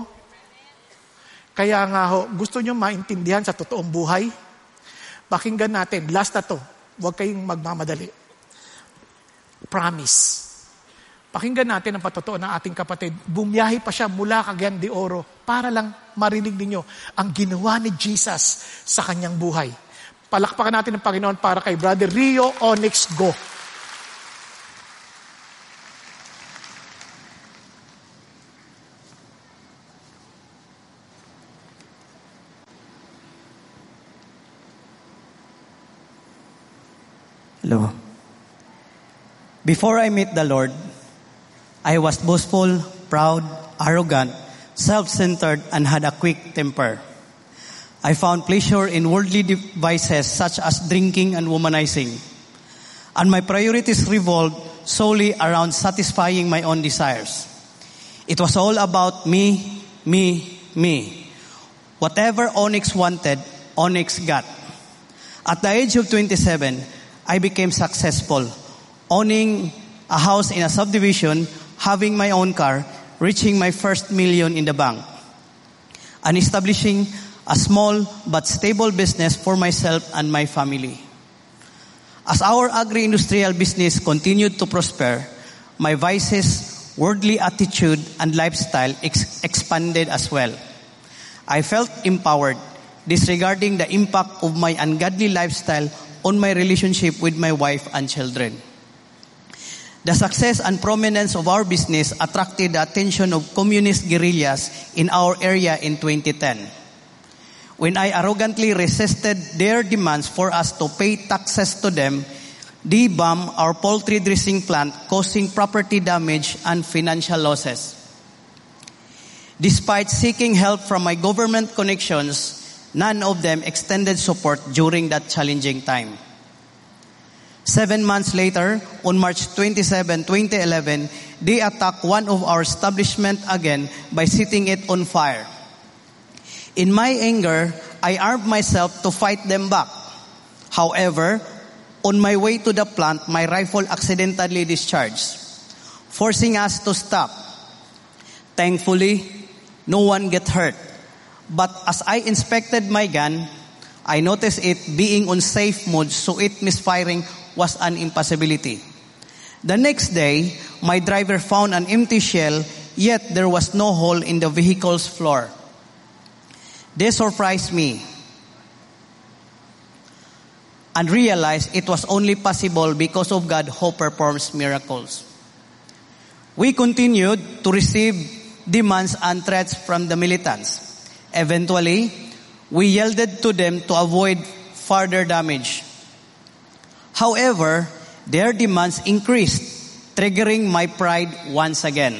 Kaya nga ho, gusto nyo maintindihan sa totoong buhay? Pakinggan natin, last na to. Huwag kayong magmamadali. Promise. Pakinggan natin ang patotoo ng ating kapatid. Bumiyahe pa siya mula Cagayan de Oro para lang marinig ninyo ang ginawa ni Jesus sa kanyang buhay. Palakpakan natin ang Panginoon para kay Brother Rio Onyx Go. Hello. Before I meet the Lord, I was boastful, proud, arrogant, self-centered, and had a quick temper. I found pleasure in worldly vices such as drinking and womanizing. And my priorities revolved solely around satisfying my own desires. It was all about me, me, me. Whatever Onyx wanted, Onyx got. At the age of twenty-seven, I became successful, owning a house in a subdivision, having my own car, reaching my first million in the bank, and establishing a small but stable business for myself and my family. As our agri-industrial business continued to prosper, my vices, worldly attitude, and lifestyle ex- expanded as well. I felt empowered, disregarding the impact of my ungodly lifestyle on my relationship with my wife and children. The success and prominence of our business attracted the attention of communist guerrillas in our area in twenty ten. When I arrogantly resisted their demands for us to pay taxes to them, they bombed our poultry dressing plant, causing property damage and financial losses. Despite seeking help from my government connections, none of them extended support during that challenging time. Seven months later, on March twenty-seventh, twenty eleven, they attacked one of our establishments again by setting it on fire. In my anger, I armed myself to fight them back. However, on my way to the plant, my rifle accidentally discharged, forcing us to stop. Thankfully, no one got hurt. But as I inspected my gun, I noticed it being on safe mode, so it misfiring was an impossibility. The next day, my driver found an empty shell, yet there was no hole in the vehicle's floor. This surprised me and realized it was only possible because of God who performs miracles. We continued to receive demands and threats from the militants. Eventually, we yielded to them to avoid further damage. However, their demands increased, triggering my pride once again.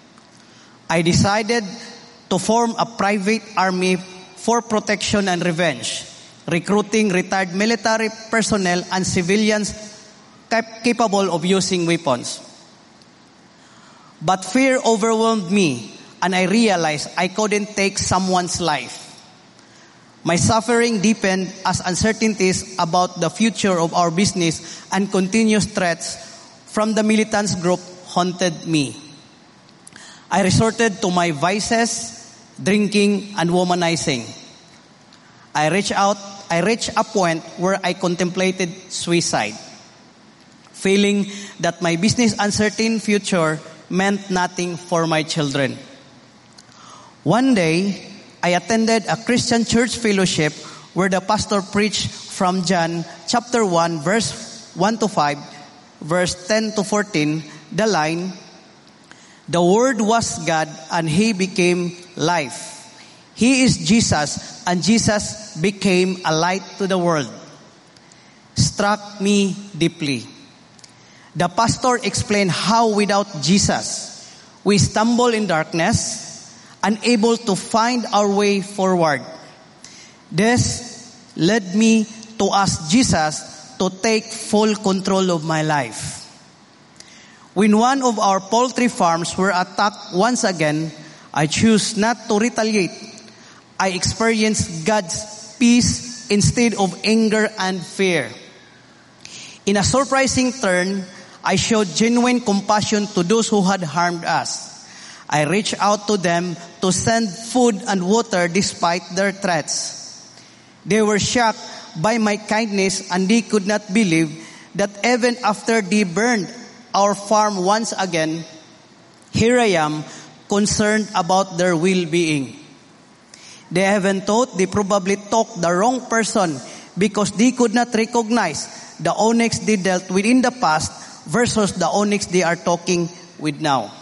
I decided to form a private army for protection and revenge, recruiting retired military personnel and civilians cap- capable of using weapons. But fear overwhelmed me, and I realized I couldn't take someone's life. My suffering deepened as uncertainties about the future of our business and continuous threats from the militants group haunted me. I resorted to my vices, drinking, and womanizing. I reached out, I reached a point where I contemplated suicide, feeling that my business uncertain future meant nothing for my children. One day, I attended a Christian church fellowship where the pastor preached from John chapter one, verse one to five, verse ten to fourteen, the line, "The Word was God and He became life. He is Jesus and Jesus became a light to the world," struck me deeply. The pastor explained how without Jesus, we stumble in darkness, unable to find our way forward. This led me to ask Jesus to take full control of my life. When one of our poultry farms were attacked once again, I chose not to retaliate. I experienced God's peace instead of anger and fear. In a surprising turn, I showed genuine compassion to those who had harmed us. I reached out to them to send food and water despite their threats. They were shocked by my kindness and they could not believe that even after they burned our farm once again, here I am concerned about their well-being. They haven't thought they probably talked the wrong person because they could not recognize the Onyx they dealt with in the past versus the Onyx they are talking with now.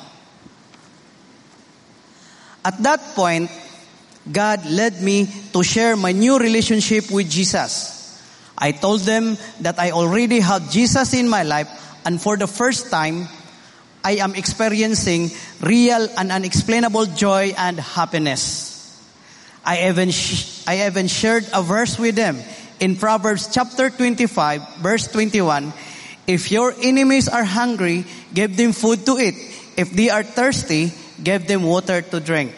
At that point, God led me to share my new relationship with Jesus. I told them that I already have Jesus in my life, and for the first time, I am experiencing real and unexplainable joy and happiness. I even, sh- I even shared a verse with them in Proverbs chapter twenty-five, verse twenty-one. If your enemies are hungry, give them food to eat. If they are thirsty, give them water to drink.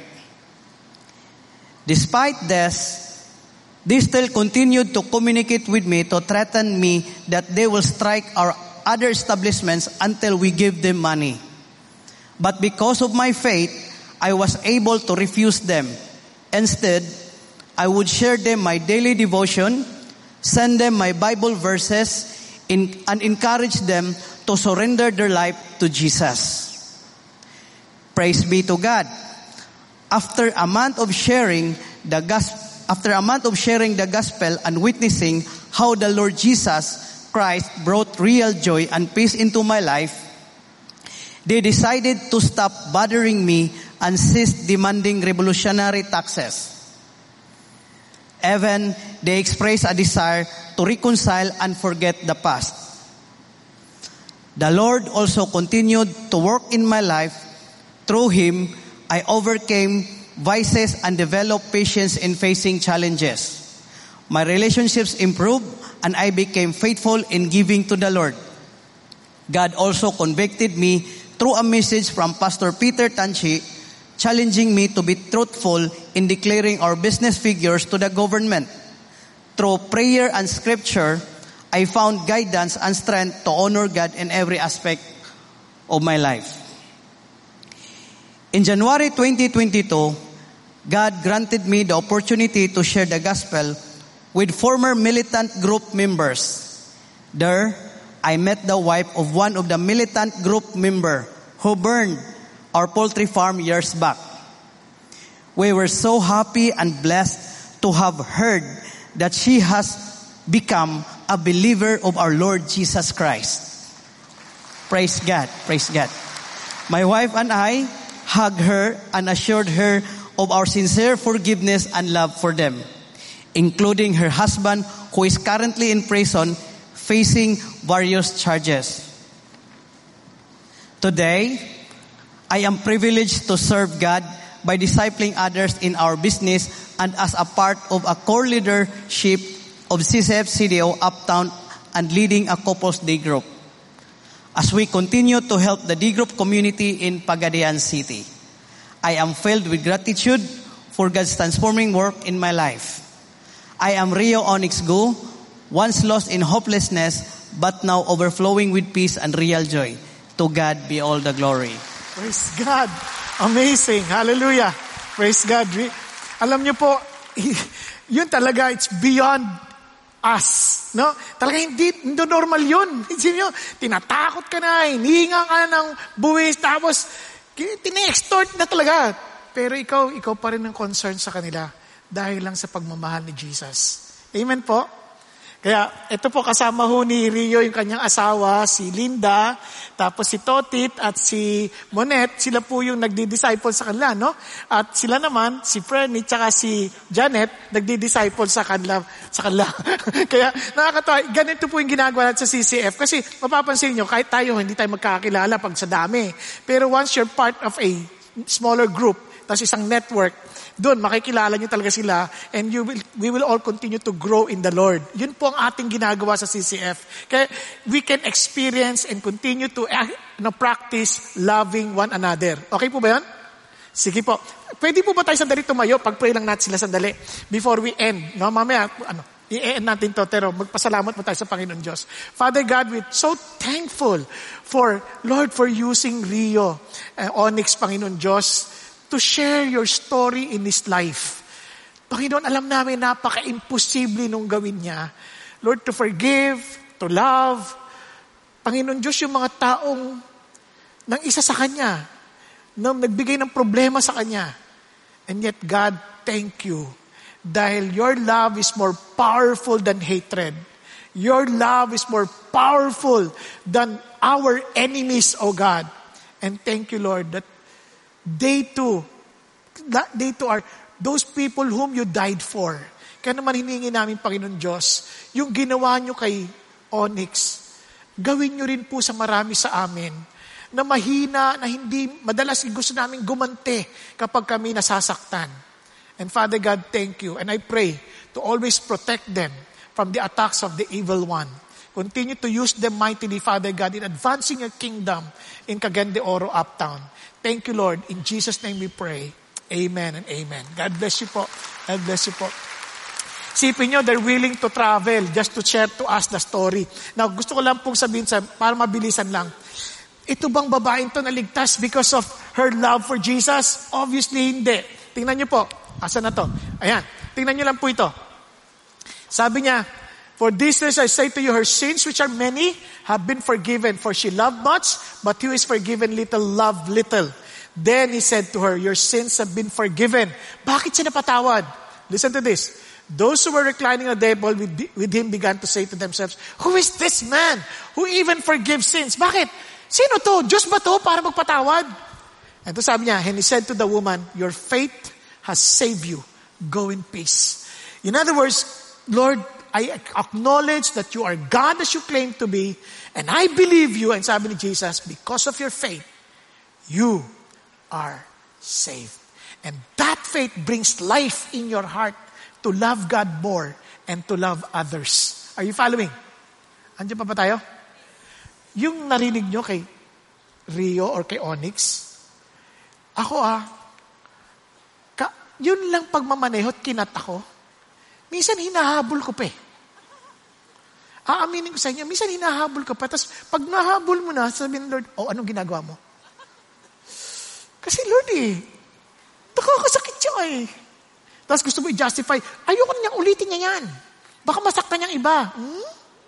Despite this, they still continued to communicate with me to threaten me that they will strike our other establishments until we give them money. But because of my faith, I was able to refuse them. Instead, I would share them my daily devotion, send them my Bible verses, in, and encourage them to surrender their life to Jesus. Praise be to God. After a month of sharing the gospel, After a month of sharing the gospel and witnessing how the Lord Jesus Christ brought real joy and peace into my life, they decided to stop bothering me and cease demanding revolutionary taxes. Even they expressed a desire to reconcile and forget the past. The Lord also continued to work in my life. Through Him, I overcame vices and develop patience in facing challenges. My relationships improved and I became faithful in giving to the Lord. God also convicted me through a message from Pastor Peter Tanchi, challenging me to be truthful in declaring our business figures to the government. Through prayer and scripture, I found guidance and strength to honor God in every aspect of my life. In January twenty twenty-two, God granted me the opportunity to share the gospel with former militant group members. There, I met the wife of one of the militant group member who burned our poultry farm years back. We were so happy and blessed to have heard that she has become a believer of our Lord Jesus Christ. Praise God, praise God. My wife and I hugged her and assured her of our sincere forgiveness and love for them, including her husband who is currently in prison facing various charges. Today, I am privileged to serve God by discipling others in our business and as a part of a core leadership of C C F C D O Uptown and leading a couples day group. As we continue to help the day group community in Pagadian City, I am filled with gratitude for God's transforming work in my life. I am Rio Onyx Gu, once lost in hopelessness, but now overflowing with peace and real joy. To God be all the glory. Praise God. Amazing. Hallelujah. Praise God. Alam niyo po, yun talaga, it's beyond us. No? Talaga hindi, hindi normal yun. Isipin niyo, tinatakot ka na, hinihinga ka ng buwis, tapos tine-extort na talaga. Pero ikaw, ikaw pa rin ang concern sa kanila dahil lang sa pagmamahal ni Jesus. Amen po? Kaya ito po kasama ho ni Rio yung kanyang asawa, si Linda, tapos si Totit at si Monet, sila po yung nagdi-disciple sa kanila, no? At sila naman, si Fernie tsaka si Janet, nagdi-disciple sa kanila. Sa kanila. Kaya nakakatawa, ganito po yung ginagawa natin sa C C F. Kasi mapapansin nyo, kahit tayo, hindi tayo magkakilala pag sa dami. Pero once you're part of a smaller group, tapos isang network, doon makikilala nyo talaga sila and you will, we will all continue to grow in the Lord. Yun po ang ating ginagawa sa C C F. Kaya we can experience and continue to uh, no, practice loving one another. Okay po ba yan? Sige po. Pwede po ba tayo sandali tumayo? Pag-pray lang natin sila sandali before we end. No, mamaya, ano, i-end natin to, pero magpasalamat mo tayo sa Panginoon Diyos. Father God, we're so thankful for, Lord, for using Rio, uh, Onyx, Panginoon Diyos, to share your story in his life. Panginoon, alam namin napaka-imposible nung gawin niya. Lord, to forgive, to love. Panginoon Diyos, yung mga taong nang isa sa Kanya, nang nagbigay ng problema sa Kanya. And yet, God, thank you. Dahil your love is more powerful than hatred. Your love is more powerful than our enemies, O God. And thank you, Lord, that They too, they too are those people whom you died for. Kaya naman hiningi namin, Panginoon Diyos, yung ginawa nyo kay Onyx, gawin nyo rin po sa marami sa amin. na mahina, na hindi, madalas gusto namin gumante kapag kami nasasaktan. And Father God, thank you. And I pray to always protect them from the attacks of the evil one. Continue to use them mightily, Father God, in advancing your kingdom in Cagayan de Oro Uptown. Thank you, Lord. In Jesus' name we pray. Amen and amen. God bless you po. God bless you po. Sipin nyo, they're willing to travel just to share to us the story. Now, gusto ko lang pong sabihin sa, para mabilisan lang. Ito bang babaeng to naligtas because of her love for Jesus? Obviously, hindi. Tingnan nyo po. Asa na to? Ayan. Tingnan nyo lang po ito. Sabi niya, for this reason I say to you, her sins, which are many, have been forgiven. For she loved much, but who is forgiven little, loved little. Then he said to her, your sins have been forgiven. Bakit siya napatawad? Listen to this. Those who were reclining on the table with, with him began to say to themselves, who is this man who even forgives sins? Bakit? Sino to? Diyos ba to para magpatawad? And to sabi niya, and he said to the woman, your faith has saved you. Go in peace. In other words, Lord, I acknowledge that you are God as you claim to be, and I believe you. And sabi ni Jesus, because of your faith, you are saved. And that faith brings life in your heart to love God more and to love others. Are you following? Andiyan pa ba tayo? Yung narinig nyo kay Rio or kay Onyx, ako ah, ka, yun lang pagmamanehot, kinat ako. Minsan hinahabol ko pa eh. Aaminin ko sa inyo, minsan hinahabol ka pa. Tapos pag nahabol mo na, sabihin, Lord, oh, anong ginagawa mo? Kasi Lord eh, nakakasakit siya eh. Tapos gusto mo i-justify, ayoko na niyang ulitin niya yan. Baka masaktan niyang iba. Hmm?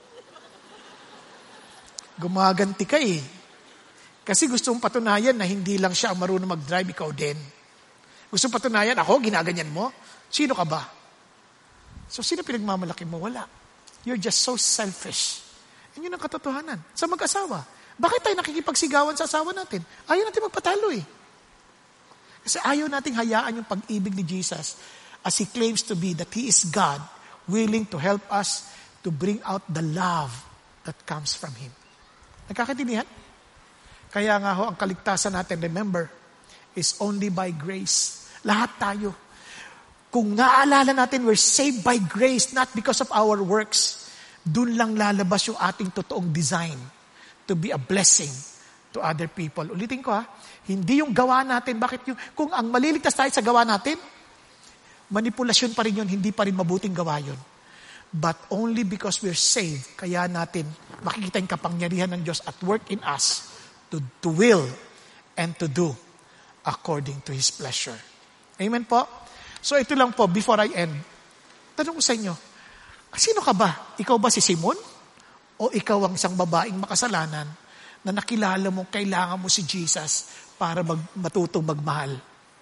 Gumaganti ka eh. Kasi gusto mong patunayan na hindi lang siya ang marunong mag-drive, ikaw din. Gusto mong patunayan, ako, ginaganyan mo? Sino ka ba? So, sino pinagmamalaki mo? Wala. You're just so selfish. And yun ang katotohanan. Sa mag-asawa. Bakit tayo nakikipagsigawan sa asawa natin? Ayaw natin magpatalo eh. Kasi ayaw nating hayaan yung pag-ibig ni Jesus as He claims to be that He is God, willing to help us to bring out the love that comes from Him. Nagkakaintindihan? Kaya nga ho, ang kaligtasan natin, remember, is only by grace. Lahat tayo. Kung naaalala natin, we're saved by grace, not because of our works. Doon lang lalabas yung ating totoong design to be a blessing to other people. Ulitin ko ha, hindi yung gawa natin. Bakit yung, kung ang maliligtas tayo sa gawa natin, manipulasyon pa rin yun, hindi pa rin mabuting gawa yun. But only because we're saved, kaya natin makikita yung kapangyarihan ng Diyos at work in us to, to will and to do according to His pleasure. Amen po? So ito lang po, before I end, tanong ko sa inyo, sino ka ba? Ikaw ba si Simon? O ikaw ang isang babaeng makasalanan na nakilala mo, kailangan mo si Jesus para mag, matutong magmahal?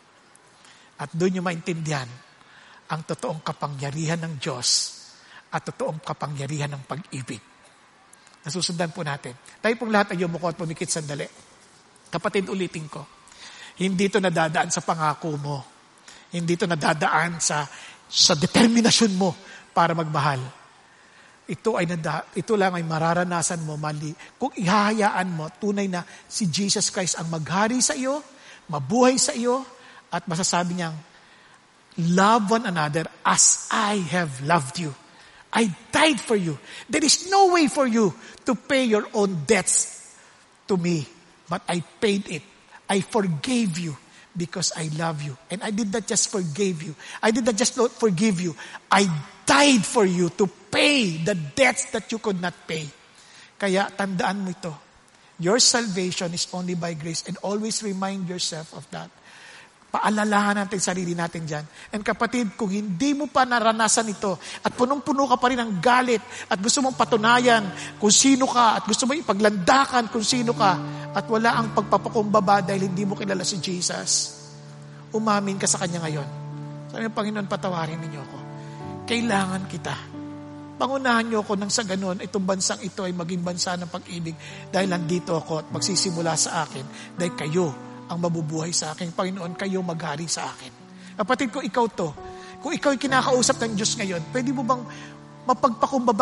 At doon nyo maintindihan ang totoong kapangyarihan ng Diyos at totoong kapangyarihan ng pag-ibig. Nasusundan po natin. Tayo pong lahat ay yumuko at pumikit sandali. Kapatid, ulitin ko. Hindi ito nadadaan sa pangako mo. Hindi ito nadadaan sa, sa determinasyon mo para magmahal. Ito, ay nada, ito lang ay mararanasan mo mali. Kung ihahayaan mo, tunay na si Jesus Christ ang maghari sa iyo, mabuhay sa iyo, at masasabi niyang, love one another as I have loved you. I died for you. There is no way for you to pay your own debts to me. But I paid it. I forgave you because I love you. And I did not just forgive you. I did not just not forgive you. I died for you to pay the debts that you could not pay. Kaya tandaan mo ito. Your salvation is only by grace. And always remind yourself of that. Paalalahan natin sarili natin dyan. And kapatid, kung hindi mo pa naranasan ito at punong-puno ka pa rin ng galit at gusto mong patunayan kung sino ka at gusto mong ipaglandakan kung sino ka at wala ang pagpapakumbaba dahil hindi mo kilala si Jesus, umamin ka sa Kanya ngayon. Sabi ng Panginoon, patawarin ninyo ako. Kailangan kita. Pangunahan niyo ako nang sa ganun, itong bansang ito ay maging bansa ng pag-ibig dahil nandito ako at magsisimula sa akin dahil kayo ang mabubuhay sa akin. Panginoon, kayo maghari sa akin. Kapatid ko, ikaw to. Kung ikaw ay kinakausap ng Diyos ngayon, pwede mo bang mapagpakumbabang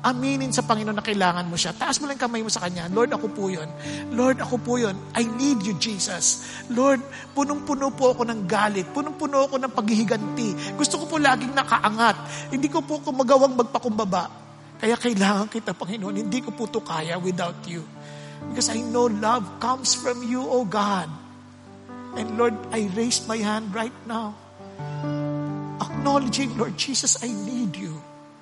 aminin sa Panginoon na kailangan mo siya. Taas mo lang kamay mo sa Kanya. Lord, ako po yun. Lord, ako po yun. I need you, Jesus. Lord, punong-puno po ako ng galit. Punong-puno ako ng paghihiganti. Gusto ko po laging nakaangat. Hindi ko po magawang magpakumbaba. Kaya kailangan kita, Panginoon. Hindi ko po ito kaya without you. Because I know love comes from you, O God. And Lord, I raise my hand right now. Acknowledging, Lord Jesus, I need you.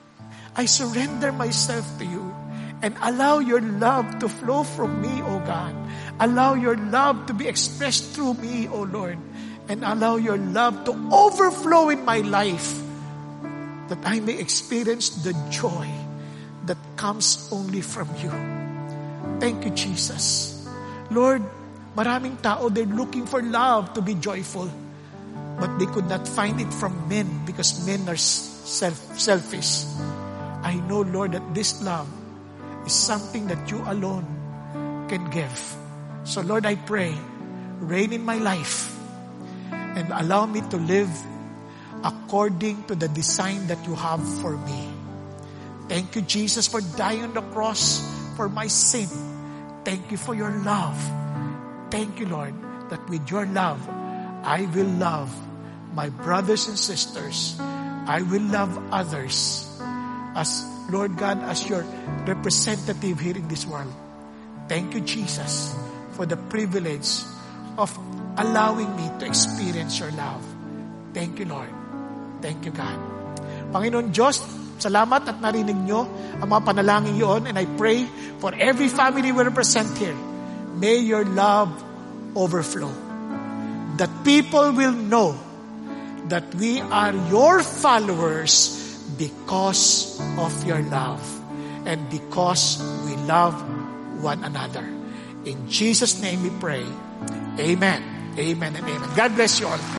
I surrender myself to you and allow your love to flow from me, O God. Allow your love to be expressed through me, O Lord. And allow your love to overflow in my life that I may experience the joy that comes only from you. Thank you, Jesus. Lord, maraming tao, they're looking for love to be joyful. But they could not find it from men because men are self, selfish. I know, Lord, that this love is something that you alone can give. So, Lord, I pray, reign in my life and allow me to live according to the design that you have for me. Thank you, Jesus, for dying on the cross for my sin. Thank you for your love. Thank you, Lord, that with your love, I will love my brothers and sisters. I will love others as, Lord God, as your representative here in this world. Thank you, Jesus, for the privilege of allowing me to experience your love. Thank you, Lord. Thank you, God. Panginoon Diyos, salamat at narinig nyo ang mga panalangin yun, and I pray for every family we represent here. May your love overflow. That people will know that we are your followers because of your love and because we love one another. In Jesus' name we pray. Amen. Amen and amen. God bless you all.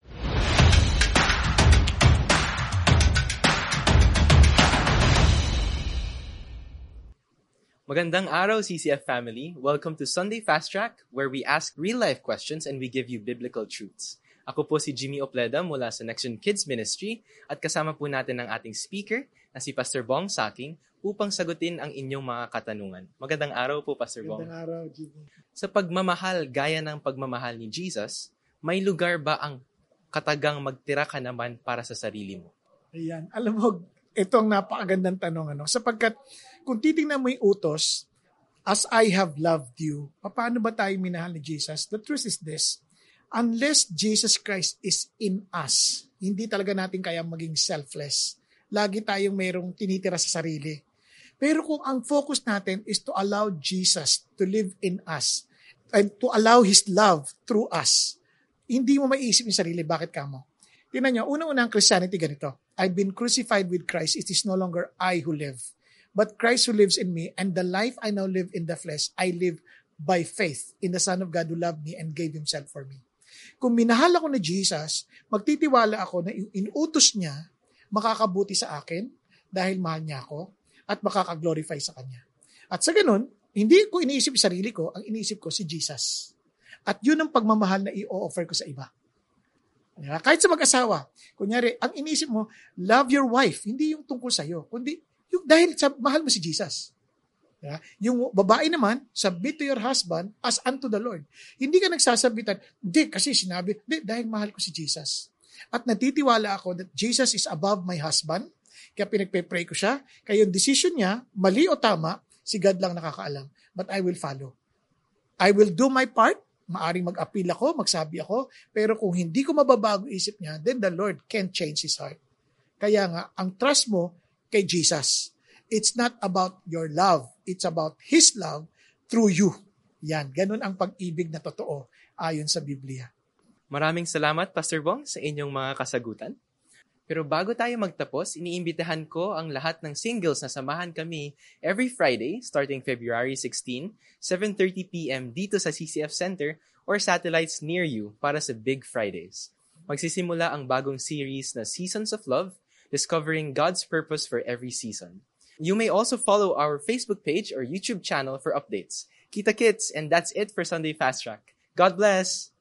Magandang araw, C C F family. Welcome to Sunday Fast Track, where we ask real-life questions and we give you biblical truths. Ako po si Jimmy Opleda mula sa Next Gen Kids Ministry at kasama po natin ang ating speaker na si Pastor Bong Saking upang sagutin ang inyong mga katanungan. Magandang araw po, Pastor Bong. Magandang araw, Jimmy. Sa pagmamahal, gaya ng pagmamahal ni Jesus, may lugar ba ang katagang magtira ka naman para sa sarili mo? Ayan. Alam mo, ito ang napakagandang tanong. Ano? Sapagkat kung titingnan mo yung utos, as I have loved you, paano ba tayo minahal ni Jesus? The truth is this, unless Jesus Christ is in us, hindi talaga natin kaya maging selfless. Lagi tayong mayroong tinitira sa sarili. Pero kung ang focus natin is to allow Jesus to live in us and to allow His love through us, hindi mo maiisip yung sarili, bakit ka mo? Tingnan nyo, unang-una ang Christianity ganito. I've been crucified with Christ. It is no longer I who live, but Christ who lives in me. And the life I now live in the flesh, I live by faith in the Son of God who loved me and gave Himself for me. Kung minahal ako ni Jesus, magtitiwala ako na inutos niya, makakabuti sa akin dahil mahal niya ako at makakaglorify sa Kanya. At sa ganun, hindi ko iniisip yung sarili ko, ang iniisip ko si Jesus. At yun ang pagmamahal na i-offer ko sa iba. Kahit sa mag-asawa, kunyari, ang iniisip mo, love your wife, hindi yung tungkol sa'yo, kundi yung dahil sa mahal mo si Jesus. Yung babae naman, submit to your husband as unto the Lord. Hindi ka nagsasabitan, hindi, kasi sinabi, hindi, dahil mahal ko si Jesus. At natitiwala ako that Jesus is above my husband, kaya pinagpe-pray ko siya, kaya yung decision niya, mali o tama, si God lang nakakaalam. But I will follow. I will do my part. Maaring mag-appeal ako, magsabi ako, pero kung hindi ko mababago isip niya, then the Lord can change His heart. Kaya nga, ang trust mo kay Jesus, it's not about your love, it's about His love through you. Yan, ganun ang pag-ibig na totoo ayon sa Biblia. Maraming salamat, Pastor Bong, sa inyong mga kasagutan. Pero bago tayo magtapos, iniimbitahan ko ang lahat ng singles na samahan kami every Friday, starting February sixteenth, seven thirty p.m. dito sa C C F Center or satellites near you para sa Big Fridays. Magsisimula ang bagong series na Seasons of Love, discovering God's purpose for every season. You may also follow our Facebook page or YouTube channel for updates. Kita kits, and that's it for Sunday Fast Track. God bless!